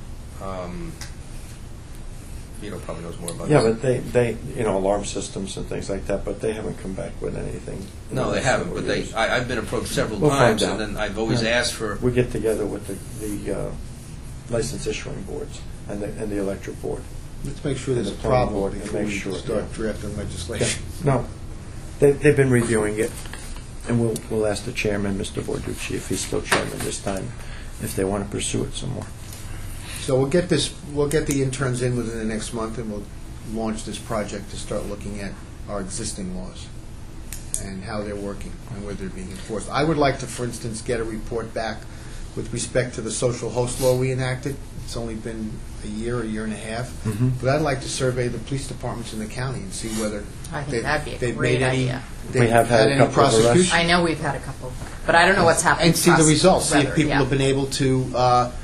Vito probably knows more about yeah, this. but they, alarm systems and things like that, but they haven't come back with anything. in the No, they last haven't, several but years. I've been approached several We'll find times, and out. then I've always Yeah. asked for, We get together with the license issuing boards and the electric board. Let's make sure there's a And the planning problem board and before make we sure, start yeah. drafting legislation. No, they've been reviewing it, and we'll ask the chairman, Mr. Borducci, if he's still chairman this time, if they want to pursue it some more. So we'll get the interns in within the next month, and we'll launch this project to start looking at our existing laws and how they're working and whether they're being enforced. I would like to, for instance, get a report back with respect to the social host law we enacted. It's only been a year and a half. Mhm. But I'd like to survey the police departments in the county and see whether I think they've- that'd be a they've great made any- idea. they've We have had a any couple of arrests. prosecution. I know we've had a couple, but I don't know what's happened. And see the results, see if Whether, people yeah. have been able to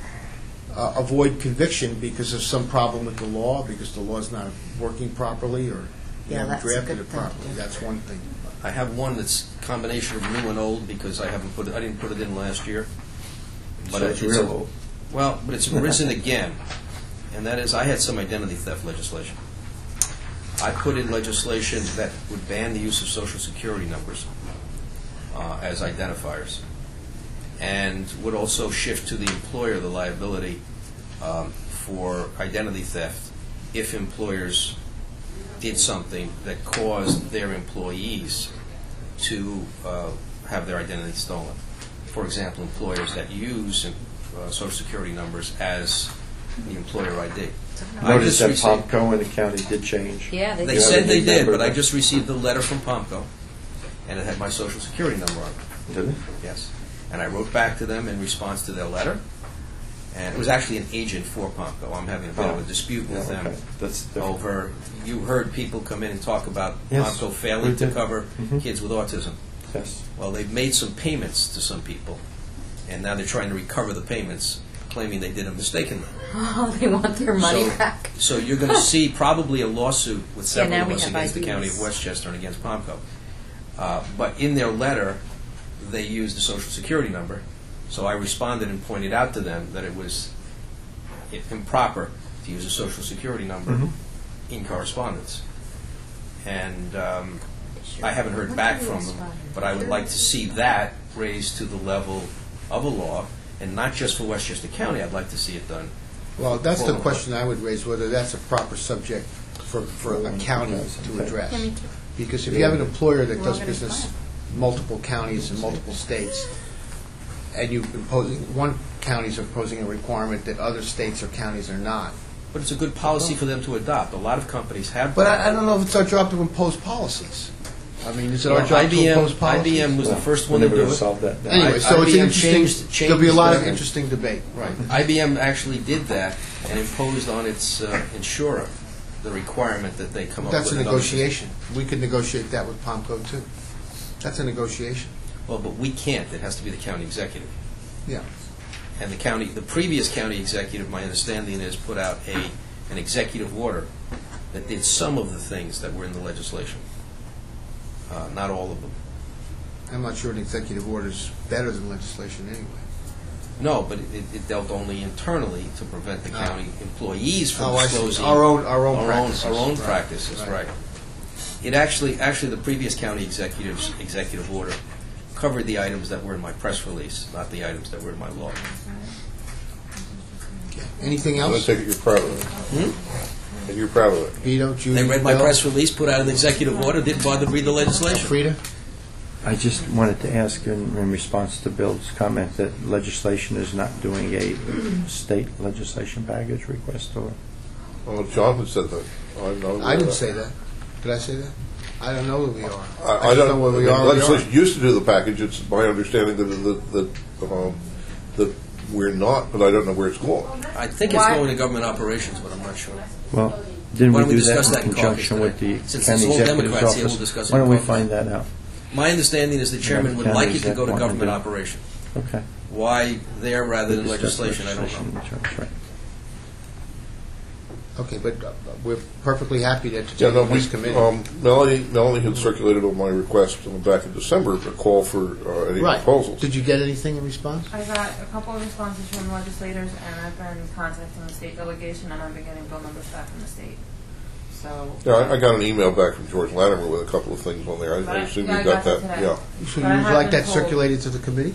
avoid conviction because of some problem with the law, because the law's not working properly, or you Yeah, haven't that's a drafted good it thing to properly. do. That's one thing. I have one that's a combination of new and old because I didn't put it in last year. So it's real old. Well, but it's risen again, and that is, I had some identity theft legislation. I put in legislation that would ban the use of Social Security numbers as identifiers, and would also shift to the employer the liability for identity theft if employers did something that caused their employees to have their identity stolen. For example, employers that use Social Security numbers as the employer ID. I Notice just that received- Pomco and the county did change. Yeah, they They did. said they did, Remember but I that? just received a letter from Pomco, and it had my Social Security number on it. Did it? Yes. And I wrote back to them in response to their letter, and it was actually an agent for Pomco. I'm having a bit of a dispute with Yeah, them okay. That's different. over, you heard people come in and talk about Yes, Pomco we failing to did. cover Mhm. kids with autism. Yes. Well, they've made some payments to some people, and now they're trying to recover the payments, claiming they did them mistakenly. Oh, they want their money So- back. So you're going to see probably a lawsuit with Yeah, several now of we us have against the County of IDs. Westchester and against Pomco. But in their letter, they used the Social Security number, so I responded and pointed out to them that it was improper to use a Social Security number Mhm. in correspondence. And I haven't heard back from them, but I would like to see that raised to the level of a law, and not just for Westchester County. I'd like to see it done. Well, that's the Well, question I would raise, whether that's a proper subject for a county to address. Yeah, me too. Because if you have an employer that We're does all gonna business file. multiple counties in multiple states, and one county's imposing a requirement that other states or counties are not. But it's a good policy for them to adopt. A lot of companies have. But I don't know if it's our job to impose policies. I mean, is it our Well, job to impose policies? IBM was the first one We're to never do gonna it. solve that. Anyway, so it's IBM interesting, changed there'll be a lot of that. interesting debate. Right. IBM actually did that and imposed on its insurer the requirement that they come up That's with a another negotiation. We could negotiate that with Pomco, too. That's a negotiation. Well, but we can't. It has to be the county executive. Yeah. And the previous county executive, my understanding is, put out an executive order that did some of the things that were in the legislation. Not all of them. I'm not sure an executive order is better than legislation anyway. No, but it dealt only internally to prevent the county employees from Oh, I see. disclosing Our own practices. our own Right. practices, right. It actually, the previous county executive's executive order covered the items that were in my press release, not the items that were in my law. Anything I'm going else? to take it you're proud of it. And you're proud of it. Vito, Judy, They read my Bill? press release, put out an executive order, didn't bother to read the legislation. Frida? I just wanted to ask in response to Bill's comment that legislation is not doing a state legislation package request or? Well, Jonathan said that. I didn't say that. Did I say that? I don't know where we are. I just know where we are. Legislation used to do the package. It's my understanding that we're not, but I don't know where it's going. I think it's Why- going to government operations, but I'm not sure. Well, didn't Why we don't we do that discuss that in in conjunction caucus with the today? Since county it's all executive's Democrats here, we'll office? discuss it Why in don't we caucus. find that out? My understanding is the chairman would like it to go to County government exec- operations. Okay. Why there rather than Discuss legislation, I don't know. legislation, that's right. Okay, but we're perfectly happy to Yeah, entertain no, this committee. Melanie had circulated on my request back in December a call for any Right. proposals. Did you get anything in response? I got a couple of responses from legislators, and I've been contacting the state delegation, and I've been getting bill numbers back from the state. So. Yeah, I got an email back from George Latimer with a couple of things on there. I But assume yeah, you I got got that. that today. Yeah. So But I you'd have like been that told- circulated to the committee?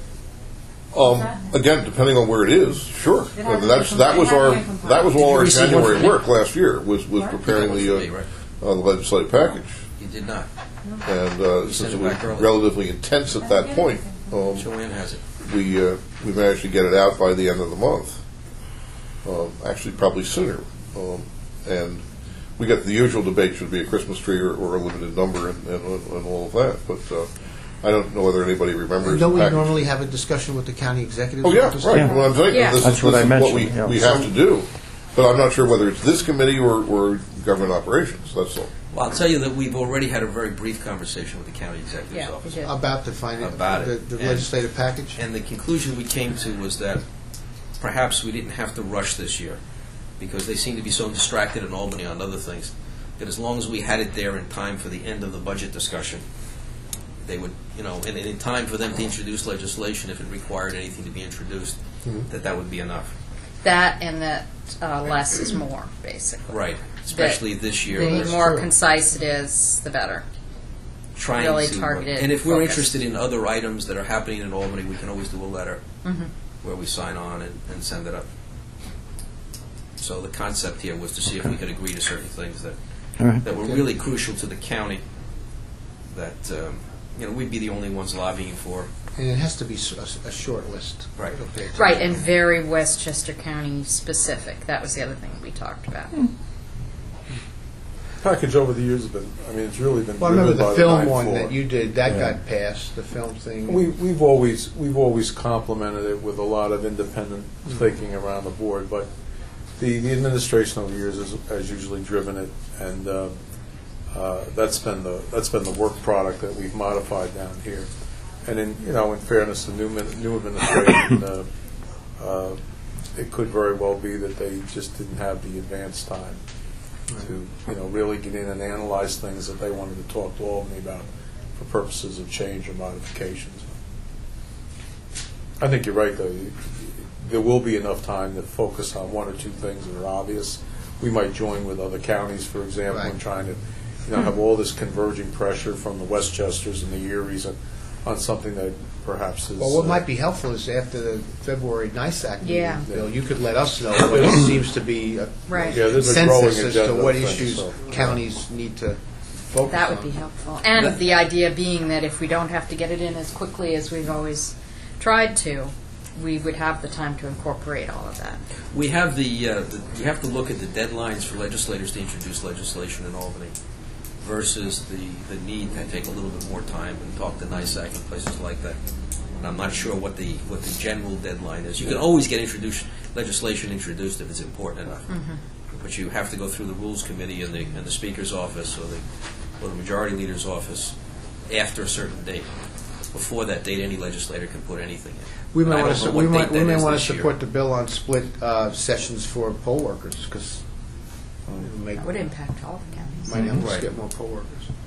Again, depending on where it is, sure. It I mean, hasn't that was been our compliant. that was Did all you our receive one January from me? work last year was What? preparing That was the me, right? the legislative package, You did not. and You since sent it it was back early. relatively intense at that point, Joanne has it. we managed to get it out by the end of the month. Actually, probably sooner, and we got the usual debate: should it be a Christmas tree or a limited number, and all of that. But I don't know whether anybody remembers. Don't the we package. normally have a discussion with the county executives? Oh, yeah, office? right. Yeah. Well, I'm saying, Yeah. this That's is, what this I is mentioned, what yeah. we have to do. But I'm not sure whether it's this committee or government operations, that's all. Well, I'll tell you that we've already had a very brief conversation with the county executive's Yeah, we office. did. About the finance, About it. the And- legislative package? And the conclusion we came to was that perhaps we didn't have to rush this year, because they seem to be so distracted in Albany on other things, that as long as we had it there in time for the end of the budget discussion, they would, and in time for them to introduce legislation, if it required anything to be introduced, that would be enough. That and that less is more, basically. Right. Especially this year. The where more true. concise it is, the better. trying really to, targeted, and if we're focused. interested in other items that are happening in Albany, we can always do a letter Mm-hmm. where we sign on and send it up. So the concept here was to see if we could agree to certain things that All right. that were really crucial to the county, that we'd be the only ones lobbying for. And it has to be a short list. Right. Okay. Right, and very Westchester County specific. That was the other thing we talked about. Package over the years has been, it's really been Well, I remember driven by the film ninth one floor. that you did, that Yeah. got passed, the film thing. We've always complemented it with a lot of independent thinking around the board, but the administration over the years has usually driven it, and that's been the work product that we've modified down here. And in fairness to new administration, it could very well be that they just didn't have the advance time to really get in and analyze things that they wanted to talk to Albany about for purposes of change or modifications. I think you're right, though. There will be enough time to focus on one or two things that are obvious. We might join with other counties, for example, Right. in trying to have all this converging pressure from the Westchesters and the Eries on something that perhaps is... Well, what might be helpful is after the February NISAC Yeah. meeting, Bill, you could let us know what seems to be a Right. Yeah, there's a growing consensus as to agenda what of things, issues so- counties need to focus on. That would be helpful. And the idea being that if we don't have to get it in as quickly as we've always tried to, we would have the time to incorporate all of that. We have you have to look at the deadlines for legislators to introduce legislation in Albany versus the need to take a little bit more time and talk to NISAC and places like that. And I'm not sure what the general deadline is. You can always get legislation introduced if it's important enough, but you have to go through the Rules Committee and the Speaker's office or the Majority Leader's office after a certain date. Before that date, any legislator can put anything in. We And I may want don't to know what date that is want this to year. support the bill on split sessions for poll workers, because That would impact all the counties. might help us Right. get more poll workers.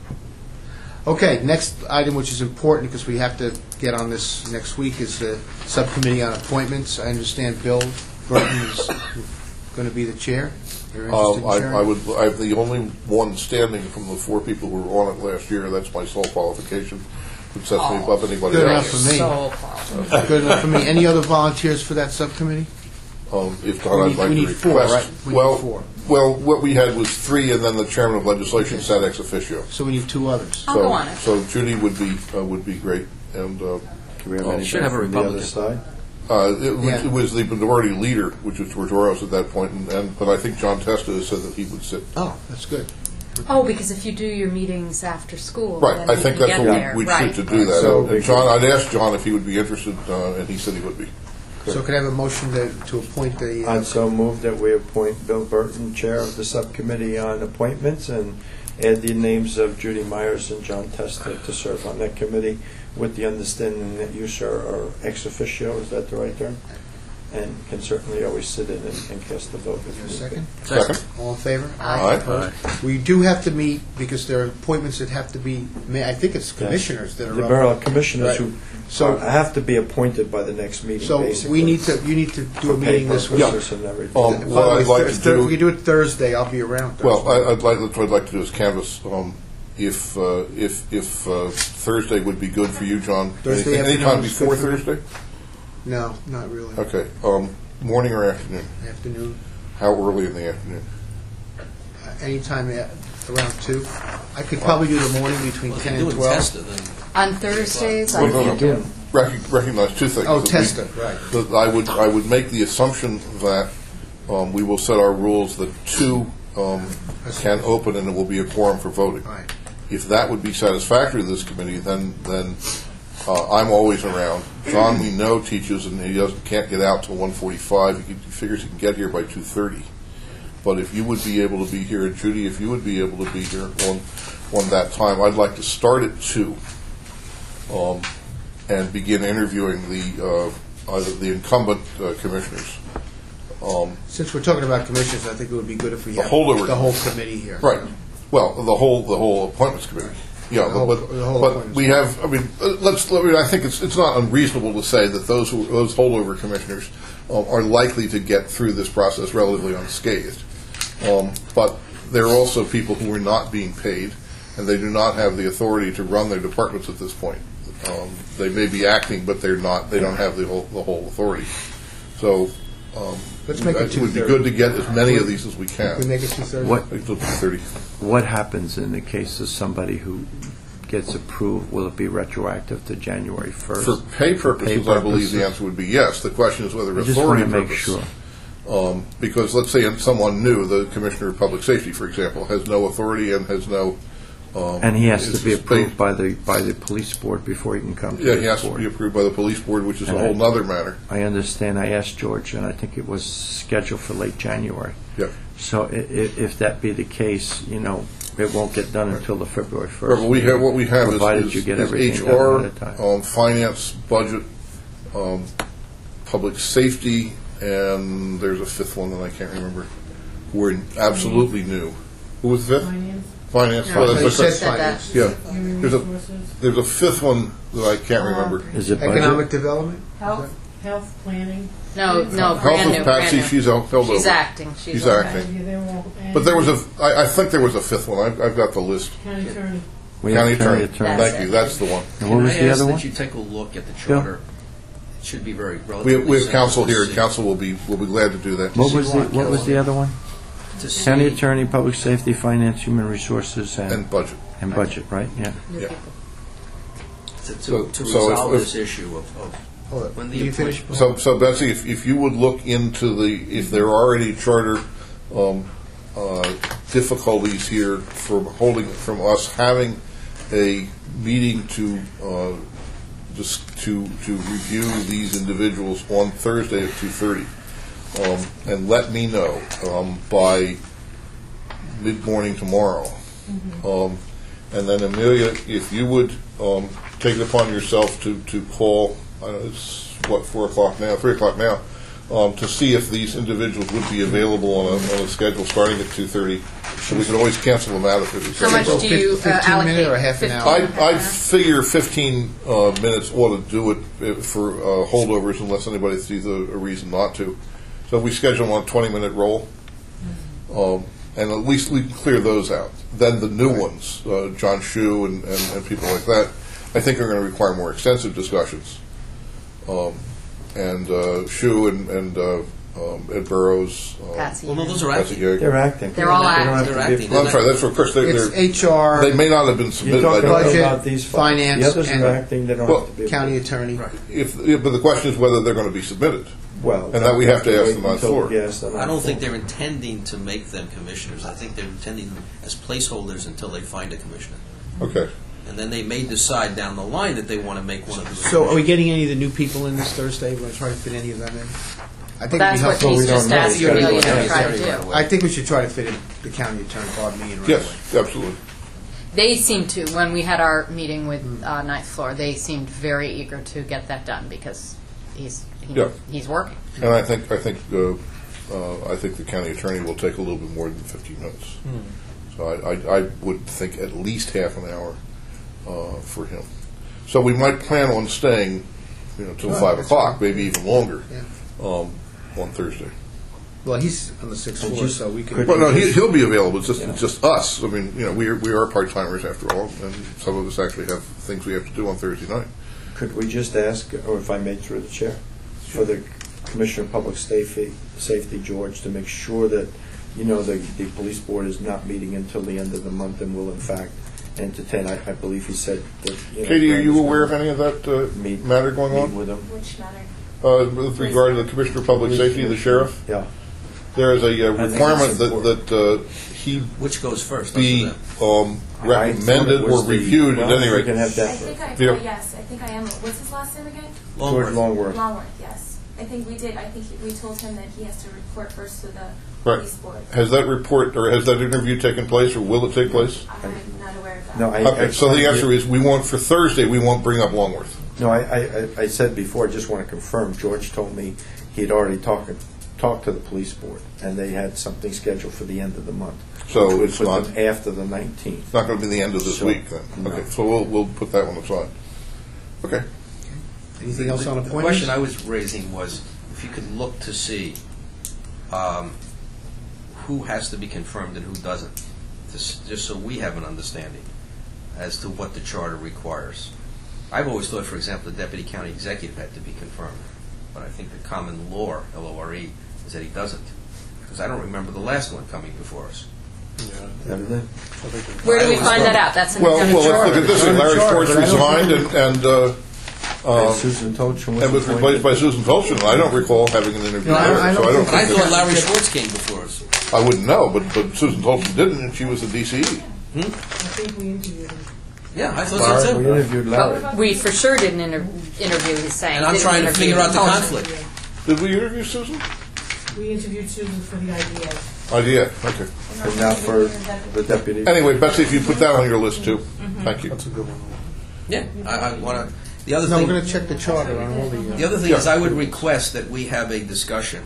Okay, next item, which is important because we have to get on this next week, is the subcommittee on appointments. I understand Bill Burton is going to be the chair. You're interested in chairing? I'm the only one standing from the four people who were on it last year. That's my sole qualification, which sets me above anybody Good else. enough for me. So qualified. Good enough for me. Any other volunteers for that subcommittee? If We not, need- I'd like we to need four, request. right? We need Well, four. well, what we had was three, and then the chairman of legislation sat ex officio. So we need two others. I'll go on it. So Judy would be great, and Do we have Oh, anything should have a from the other Republican. side? Yeah. it was the minority leader, which was George Oros at that point, but I think John Testa has said that he would sit. Oh, that's good. Oh, because if you do your meetings after school, Right, then I you think can that's get what there. we Right. should to do that. So- And John, I'd asked John if he would be interested, and he said he would be. So can I have a motion to appoint the... I'd so move that we appoint Bill Burton, Chair of the Subcommittee on Appointments, and add the names of Judy Myers and John Testa to serve on that committee, with the understanding that you, sir, are ex officio, is that the right term? And can certainly always sit in and cast the vote. Is there a second? Second. All in favor? Aye. Opposed? We do have to meet, because there are appointments that have to be, I think it's commissioners that are The up. borough commissioners Right. who So- have to be appointed by the next meeting, So basically. you need to do a meeting this week. purposes and everything. By the What way, I'd like to do- If you do it Thursday, I'll be around Thursday. Well, what I'd like to do is canvass, if Thursday would be good for you, John. Thursday Anytime afternoon is before good for me. Thursday? No, not really. Okay, morning or afternoon? Afternoon, How early in the afternoon? anytime around 2. I could probably do the morning between Well, if 10 you're and doing 12. Testa, then On Thursdays, I Well, no, can no. do. Recognize two things. Oh, That we- Testa, right. that I would make the assumption that we will set our rules that 2 can open and it will be a quorum for voting. Right. If that would be satisfactory to this committee, then I'm always around. John, we know, teaches, and he can't get out till 1:45. He figures he can get here by 2:30. But if you would be able to be here, and Judy, if you would be able to be here on that time, I'd like to start at 2 and begin interviewing either the incumbent commissioners. Since we're talking about commissions, I think it would be good if we The have holdover. the whole committee here. Right. Well, the whole appointments committee. Yeah, The whole but appointments we have. I mean, I think it's not unreasonable to say that those holdover commissioners are likely to get through this process relatively unscathed. But there are also people who are not being paid, and they do not have the authority to run their departments at this point. They may be acting, but they're not. They don't have the whole authority. So. Let's make it It would be 2:30. good to get as many of these as we can. We make it 2:30? What- Until 2:30. What happens in the case of somebody who gets approved? Will it be retroactive to January 1st? For pay purposes, I believe the answer would be yes. The question is whether I just want authority to make purpose. sure. Because let's say someone new, the Commissioner of Public Safety, for example, has no authority and has no. And he has is to be approved paid- by the police board before he can come to Yeah, the he has to board. be approved by the police board, which is a And whole I- nother matter. I understand. I asked George, and I think it was scheduled for late January. Yeah. So if that be the case, it won't get done until the February 1st. Right, well, what we have Provided is you get everything done HR, ahead of time. finance, budget, public safety, and there's a fifth one that I can't remember. We're absolutely new. Who was the fifth? Finance, Finance. No, Well, So that's you what I said said. finance. Yeah. human There's a- resources, There's a fifth one that I can't remember. Is it budget? Economic development? health planning. No, Health brand is new, Patsy, brand new. she's held over. She's acting. She's over. acting. Yeah, they won't- But there was I think there was a fifth one. I've got the list. County attorney. We have County attorney. That's Thank it. you, that's the one. And what was Can the I ask other that one? you take a look at the Bill? charter? It should be very relatively We have simple counsel to here, see- and counsel will be glad to do that. What was the other one? to see- County attorney, public safety, finance, human resources, And budget. and budget, right? Yeah. Yeah. to So resolve if- this issue of Hold on. when Can the you finish? appointment. So Betsy, if you would look into if there are any charter difficulties here from us having a meeting to review these individuals on Thursday at 2:30, and let me know by mid-morning tomorrow. And then Amelia, if you would take it upon yourself to call, it's 4 o'clock now, 3 o'clock now, to see if these individuals would be available on a schedule starting at 2:30. So we could always cancel them out if it was. How much do you 15 allocate? minute or half an hour? I figure 15 minutes ought to do it for holdovers unless anybody sees a reason not to. So we schedule them on a 20-minute roll, and at least we can clear those out. Then the new ones, John Shu and people like that, I think are going to require more extensive discussions. And Shu and Ed Burrows, Patsy. Well, no, those are Patsy acting. Gagg. They're acting. They're all They don't have acting. to They're be acting. Well, I'm sorry, that's of course It's HR, they may not have been You're submitted. talking I don't- Budget, about these five. finance, The others and- are acting, they don't Well, have to be. county attorney. But the question is whether they're going to be submitted. Well. And that we have to ask wait them on until floor. we ask them on I don't think floor. they're intending to make them commissioners. I think they're intending them as placeholders until they find a commissioner. Okay. And then they may decide down the line that they want to make one of the. So are we getting any of the new people in this Thursday? We're going to try to fit any of them in? I think That's what we he's don't just know. asked You gotta Amelia go to ahead. try to do. I think we should try to fit in the county attorney, Bob Meehan, right away. Yes, absolutely. They seemed to, when we had our meeting with Ninth Floor, they seemed very eager to get that done because he's working. And I think the county attorney will take a little bit more than 15 minutes. So I would think at least half an hour for him. So we might plan on staying, till 5 o'clock, maybe even longer, Yeah. on Thursday. Well, he's on the 6th floor, so we can... Well, no, he'll be available. It's just us. I mean, we are part timers after all, and some of us actually have things we have to do on Thursday night. Could we just ask, or if I may through the chair, for the Commissioner of Public Safety, George, to make sure that, the police board is not meeting until the end of the month and will in fact entertain, I believe he said that... Katie, are you aware of any of that matter going meet on? with him? Which matter? With regard to the Commissioner of Public Safety, the sheriff? Yeah. There is a think requirement it's important. that he Which goes first? be I thought recommended it was or reviewed at any We can rate. have I that. think Yeah. yes, I think I am. What's his last name again? George Longworth. Longworth, yes. I think we did. I think we told him that he has to report first to the Right. police board. Has that report, or has that interview taken place, or will it take place? I'm not aware of that. No, Okay, so the answer is, for Thursday, we won't bring up Longworth. No, I said before, I just want to confirm, George told me he had already talked to the police board, and they had something scheduled for the end of the month. So Which would it's put not, them after the 19th. it's not going to be the end of this Sure. week then? No. Okay, so we'll put that one aside. Okay. Anything else on The appointments? question I was raising was if you could look to see who has to be confirmed and who doesn't, just so we have an understanding as to what the charter requires. I've always thought, for example, the deputy county executive had to be confirmed, but I think the common law, LORE, is that he doesn't, because I don't remember the last one coming before us. Everything? Where do we find that out? That's in the Well, county let's charter. look at this. Larry Schwartz resigned And Susan Tolchin and was replaced by Susan Tolchin. I don't recall having an interview No, I there, don't so I don't think- But I think thought that- Larry Schwartz came before us. I wouldn't know, but Susan Tolchin didn't, and she was the DCE. I think we interviewed him. Yeah, I thought Larry, so we too. interviewed Larry. We for sure didn't interview, he's saying. And I'm Didn't trying to interview figure out the Tolchin. conflict. Did we interview Susan? We interviewed Susan for the IDA. Idea. Okay. And now for the deputy. Anyway, Betsy, if you put that on your list too, thank you. That's a good one. Yeah, I want to. The other No, thing. we're going to check the charter on all the... The other thing is, I would request that we have a discussion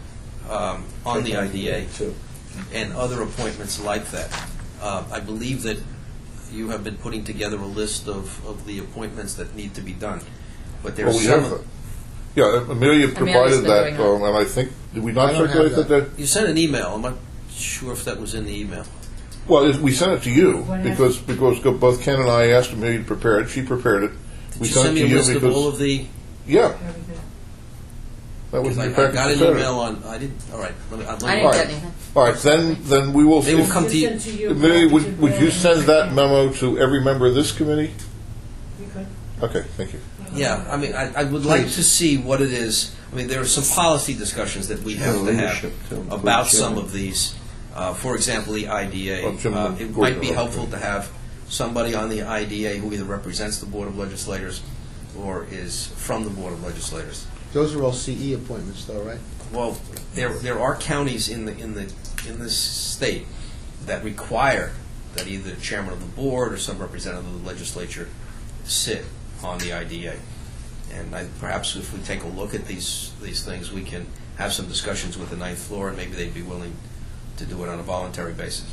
on the IDA Too. and other appointments like that. I believe that you have been putting together a list of the appointments that need to be done. But Well, there's we some. have that. Yeah, Amelia provided been that, doing that. and I think, did we I not don't have circulate that. that? You sent an email. I'm not sure if that was in the email. Well, we sent it to you, What because both Ken and I asked Amelia to prepare it. She prepared it. We Did you send sent me it a to you list of all of because, the? yeah, Everything. that was I in your packet. got an Saturday. email on. I didn't. All right. Let me, I let didn't me, All get right. anything. All right, then we will. They will if- come to you. Sent to you. Amelia, would you send that memo to every member of this committee? We could. Okay, thank you. Yeah, I mean, I would like Please. to see what it is. I mean, there are some policy discussions that we have Yeah, to leadership, too. have about Jim. some of these. For example, the IDA. Well, Jim It Gordon might be will helpful help. to have somebody on the IDA who either represents the Board of Legislators or is from the Board of Legislators. Those are all CE appointments, though, right? Well, there are counties in this state that require that either the chairman of the board or some representative of the legislature sit on the IDA. And perhaps if we take a look at these things, we can have some discussions with the ninth floor, and maybe they'd be willing to do it on a voluntary basis.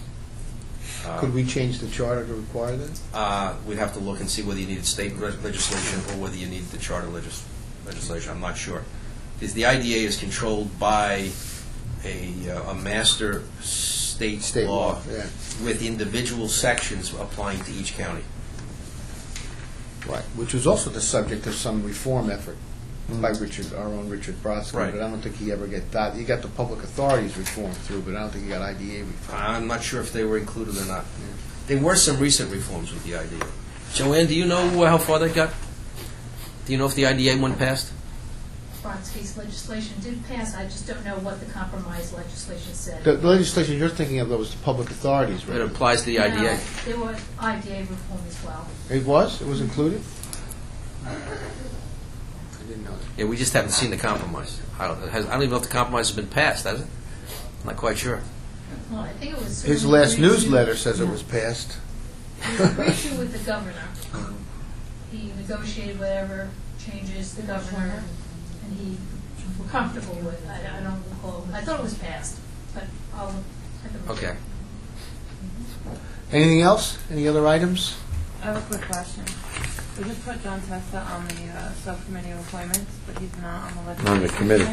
Could we change the charter to require that? We'd have to look and see whether you needed state legislation or whether you needed the charter legislation. I'm not sure. Because the IDA is controlled by a master state law Yeah. with individual sections applying to each county. Right, which was also the subject of some reform effort by our own Richard Brodsky, Right. but I don't think he ever got that. He got the public authorities reform through, but I don't think he got IDA reform. I'm not sure if they were included or not. There were some recent reforms with the IDA. Joanne, do you know how far that got? Do you know if the IDA went past? Brodsky's legislation did pass. I just don't know what the compromise legislation said. The legislation you're thinking of, though, was the public authorities, It right? applies to the No, IDA. there was IDA reform as well. It was? It was included? I didn't know that. Yeah, we just haven't seen the compromise. I don't even know if the compromise has been passed, has it? I'm not quite sure. Well, I think it was. His last newsletter says it was passed. Reissue with the governor. He negotiated whatever changes the governor and he were comfortable with. I don't recall. I thought it was passed, but I'll have to. Okay. Anything else? Any other items? I have a quick question. We just put John Testa on the subcommittee of appointments, but he's not on the legislative On the committee.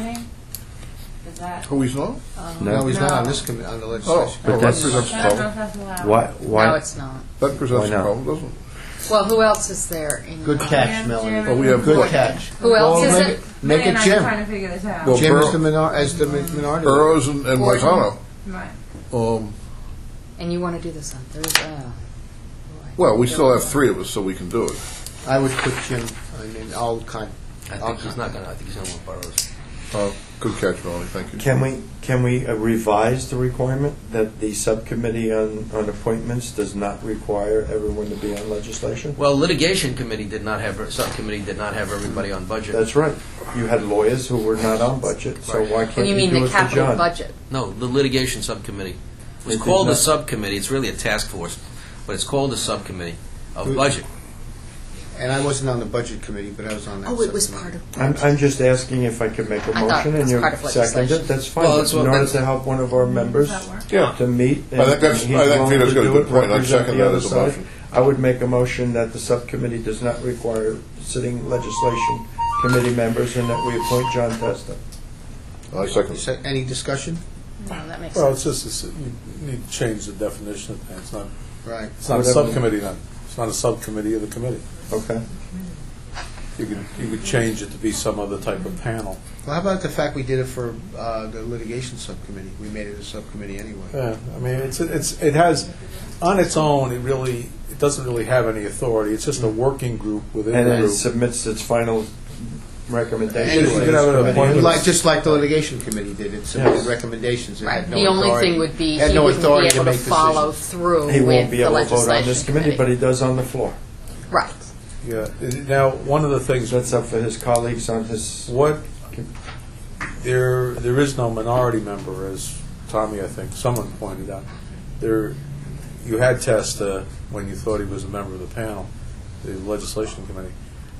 Is that? Who he's not? No, he's not on No. this committee, on the Oh, legislation. But that that's- presents a I don't know problem. if that's allowed. Why? No, it's not. That presents Why a not? problem, doesn't it? Well, who else is there? In Good catch, Jim, Melanie. Jim, Well, we have Good what? catch. Who else Well, is make it? Make Ray and it I are Jim. trying to figure this out. Well, Jim is Burrow- as the minority. Burrows and Maisano. Right. And you want to do this on Thursday? Well, we still have three of us, so we can do it. I would put Jim, I mean, I'll kind. I think he's not going to. I think he's going to want Burrows. Good catch, Melanie, thank you. Can we revise the requirement that the subcommittee on appointments does not require everyone to be on legislation? Well, litigation committee did not have, subcommittee did not have everybody on budget. That's right. You had lawyers who were not on budget, so Right. why And can't you you mean do the it for capital John? budget? No, the litigation subcommittee. It was It did called a not- subcommittee. It's really a task force, but it's called a subcommittee of Good. budget. And I wasn't on the budget committee, but I was on that. Oh, it was subcommittee. part of. I'm just asking if I could make a I thought motion it and was you part of second legislation. it, that's fine. Well, that's In what- order that's- to help one of our members Does that work? Yeah. to meet. I think that's- and I he's think willing Peter's to got a do good it, point. I'd represent second the that other as a side. motion. I would make a motion that the subcommittee does not require sitting legislation committee members and that we appoint John Testa. I second. Any discussion? No, that makes Well, sense. it's just, you need to change the definition of that. It's not a Whatever. subcommittee then. It's not a subcommittee of the committee. Okay. You could change it to be some other type of panel. Well, how about the fact we did it for the litigation subcommittee? We made it a subcommittee anyway. Yeah, I mean, it has, on its own, it doesn't really have any authority. It's just a working group within And the then it group. submits its final recommendation. Anyway, to you could have this an committee. appointment. Just like the litigation committee did, it submitted Yes. recommendations. It Right. had no The only authority- thing would be had he no wouldn't be authority able to make follow decisions. through He with won't be the able to vote on legislation this committee, but he does on the floor. Right. Yeah. Now, one of the things, That's up for his colleagues on his. what, there is no minority member, as Tommy, I think, someone pointed out. You had Testa when you thought he was a member of the panel, the legislation committee.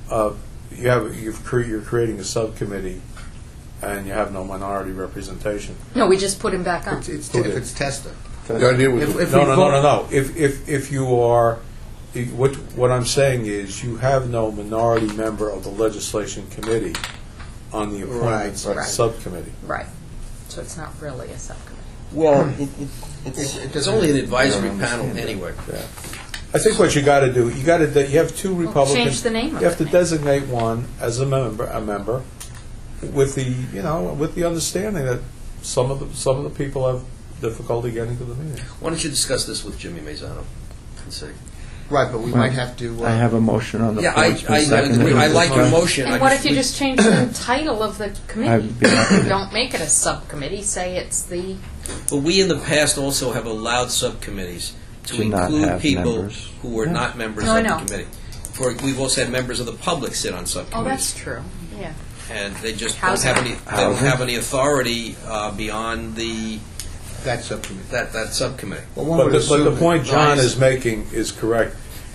You're creating a subcommittee, and you have no minority representation. No, we just put him back on. If it's Testa. The idea was, If No, we no, vote- no, no, no. If you are, what I'm saying is, you have no minority member of the legislation committee on the appointments Right, right. subcommittee. Right. So it's not really a subcommittee. Well, it's only an advisory panel anyway. I think what you got to do, you have two Republicans. change the name of You have to it. designate one as a member, with the understanding that some of the people have difficulty getting to the meeting. Why don't you discuss this with Jimmy Mazzano and see? Right, but we might have to. I have a motion on the Yeah, floor. I It's been seconded. agree. I like your motion. And what if you just change the title of the committee? I'd be happy to. Don't make it a subcommittee, say it's the, But we in the past also have allowed subcommittees to To not include have people members. who were Yeah. not members No, I of the know. committee. We've also had members of the public sit on oh, subcommittees. that's true, yeah. And they just Housing. don't have any authority beyond That subcommittee. that subcommittee. Well, one But would the assume point that- John is making is correct.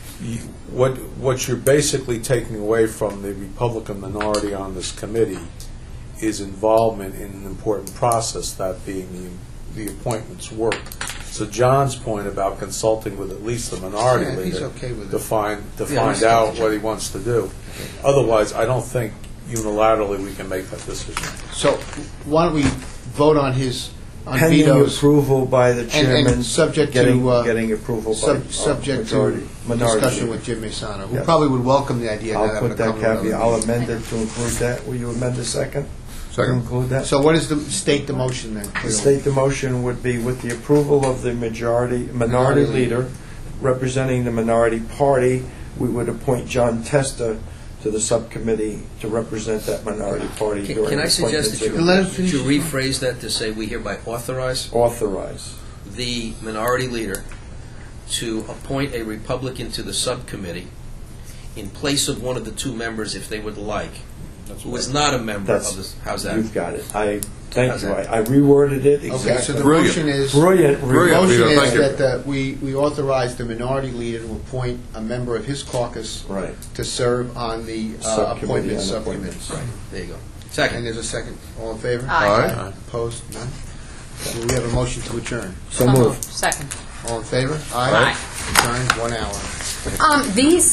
What you're basically taking away from the Republican minority on this committee is involvement in an important process, that being the appointments work. So John's point about consulting with at least the minority Yeah, if he's leader okay with to it. find Yeah, out what he wants to do. Otherwise, I don't think unilaterally we can make that decision. So why don't we vote on Pending vetoes? approval by the chairman. subject to, Getting approval by Subject to minority discussion leader. with Jim Maisano, who Yes. probably would welcome the idea of not I'll having put to that come to another caveat, I'll meeting. amend it to include that. Will you amend the second? To second. include that? So what is state the motion then? The state the motion would be with the approval of the minority leader representing the minority party, we would appoint John Testa to to the subcommittee to represent that minority party during Can I suggest that appointments Let you, him finish that you his rephrase that to say we hereby authorize authorize. the minority leader to appoint a Republican to the subcommittee in place of one of the two members if they would like, who is not a member That's, of the, how's that? you've got it. Thank How's you. that? I reworded it Okay, exactly. so the Brilliant. motion is... Brilliant. The Brilliant. motion Peter, is thank you. that we authorize the minority leader to appoint a member of his caucus Right. to serve on the Subcommittee appointment on subcommittee. appointments. Right. There you go. And Second. there's a second. All in favor? Aye. Opposed? None? So we have a motion to adjourn. So moved. Second. All in favor? Aye. Adjourned, 1 hour.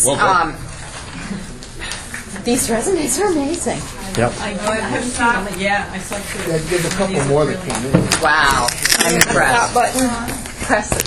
These resumes are amazing. Yep. Yeah, I saw two. There's a couple more that came in. Wow, I'm impressed. Press it.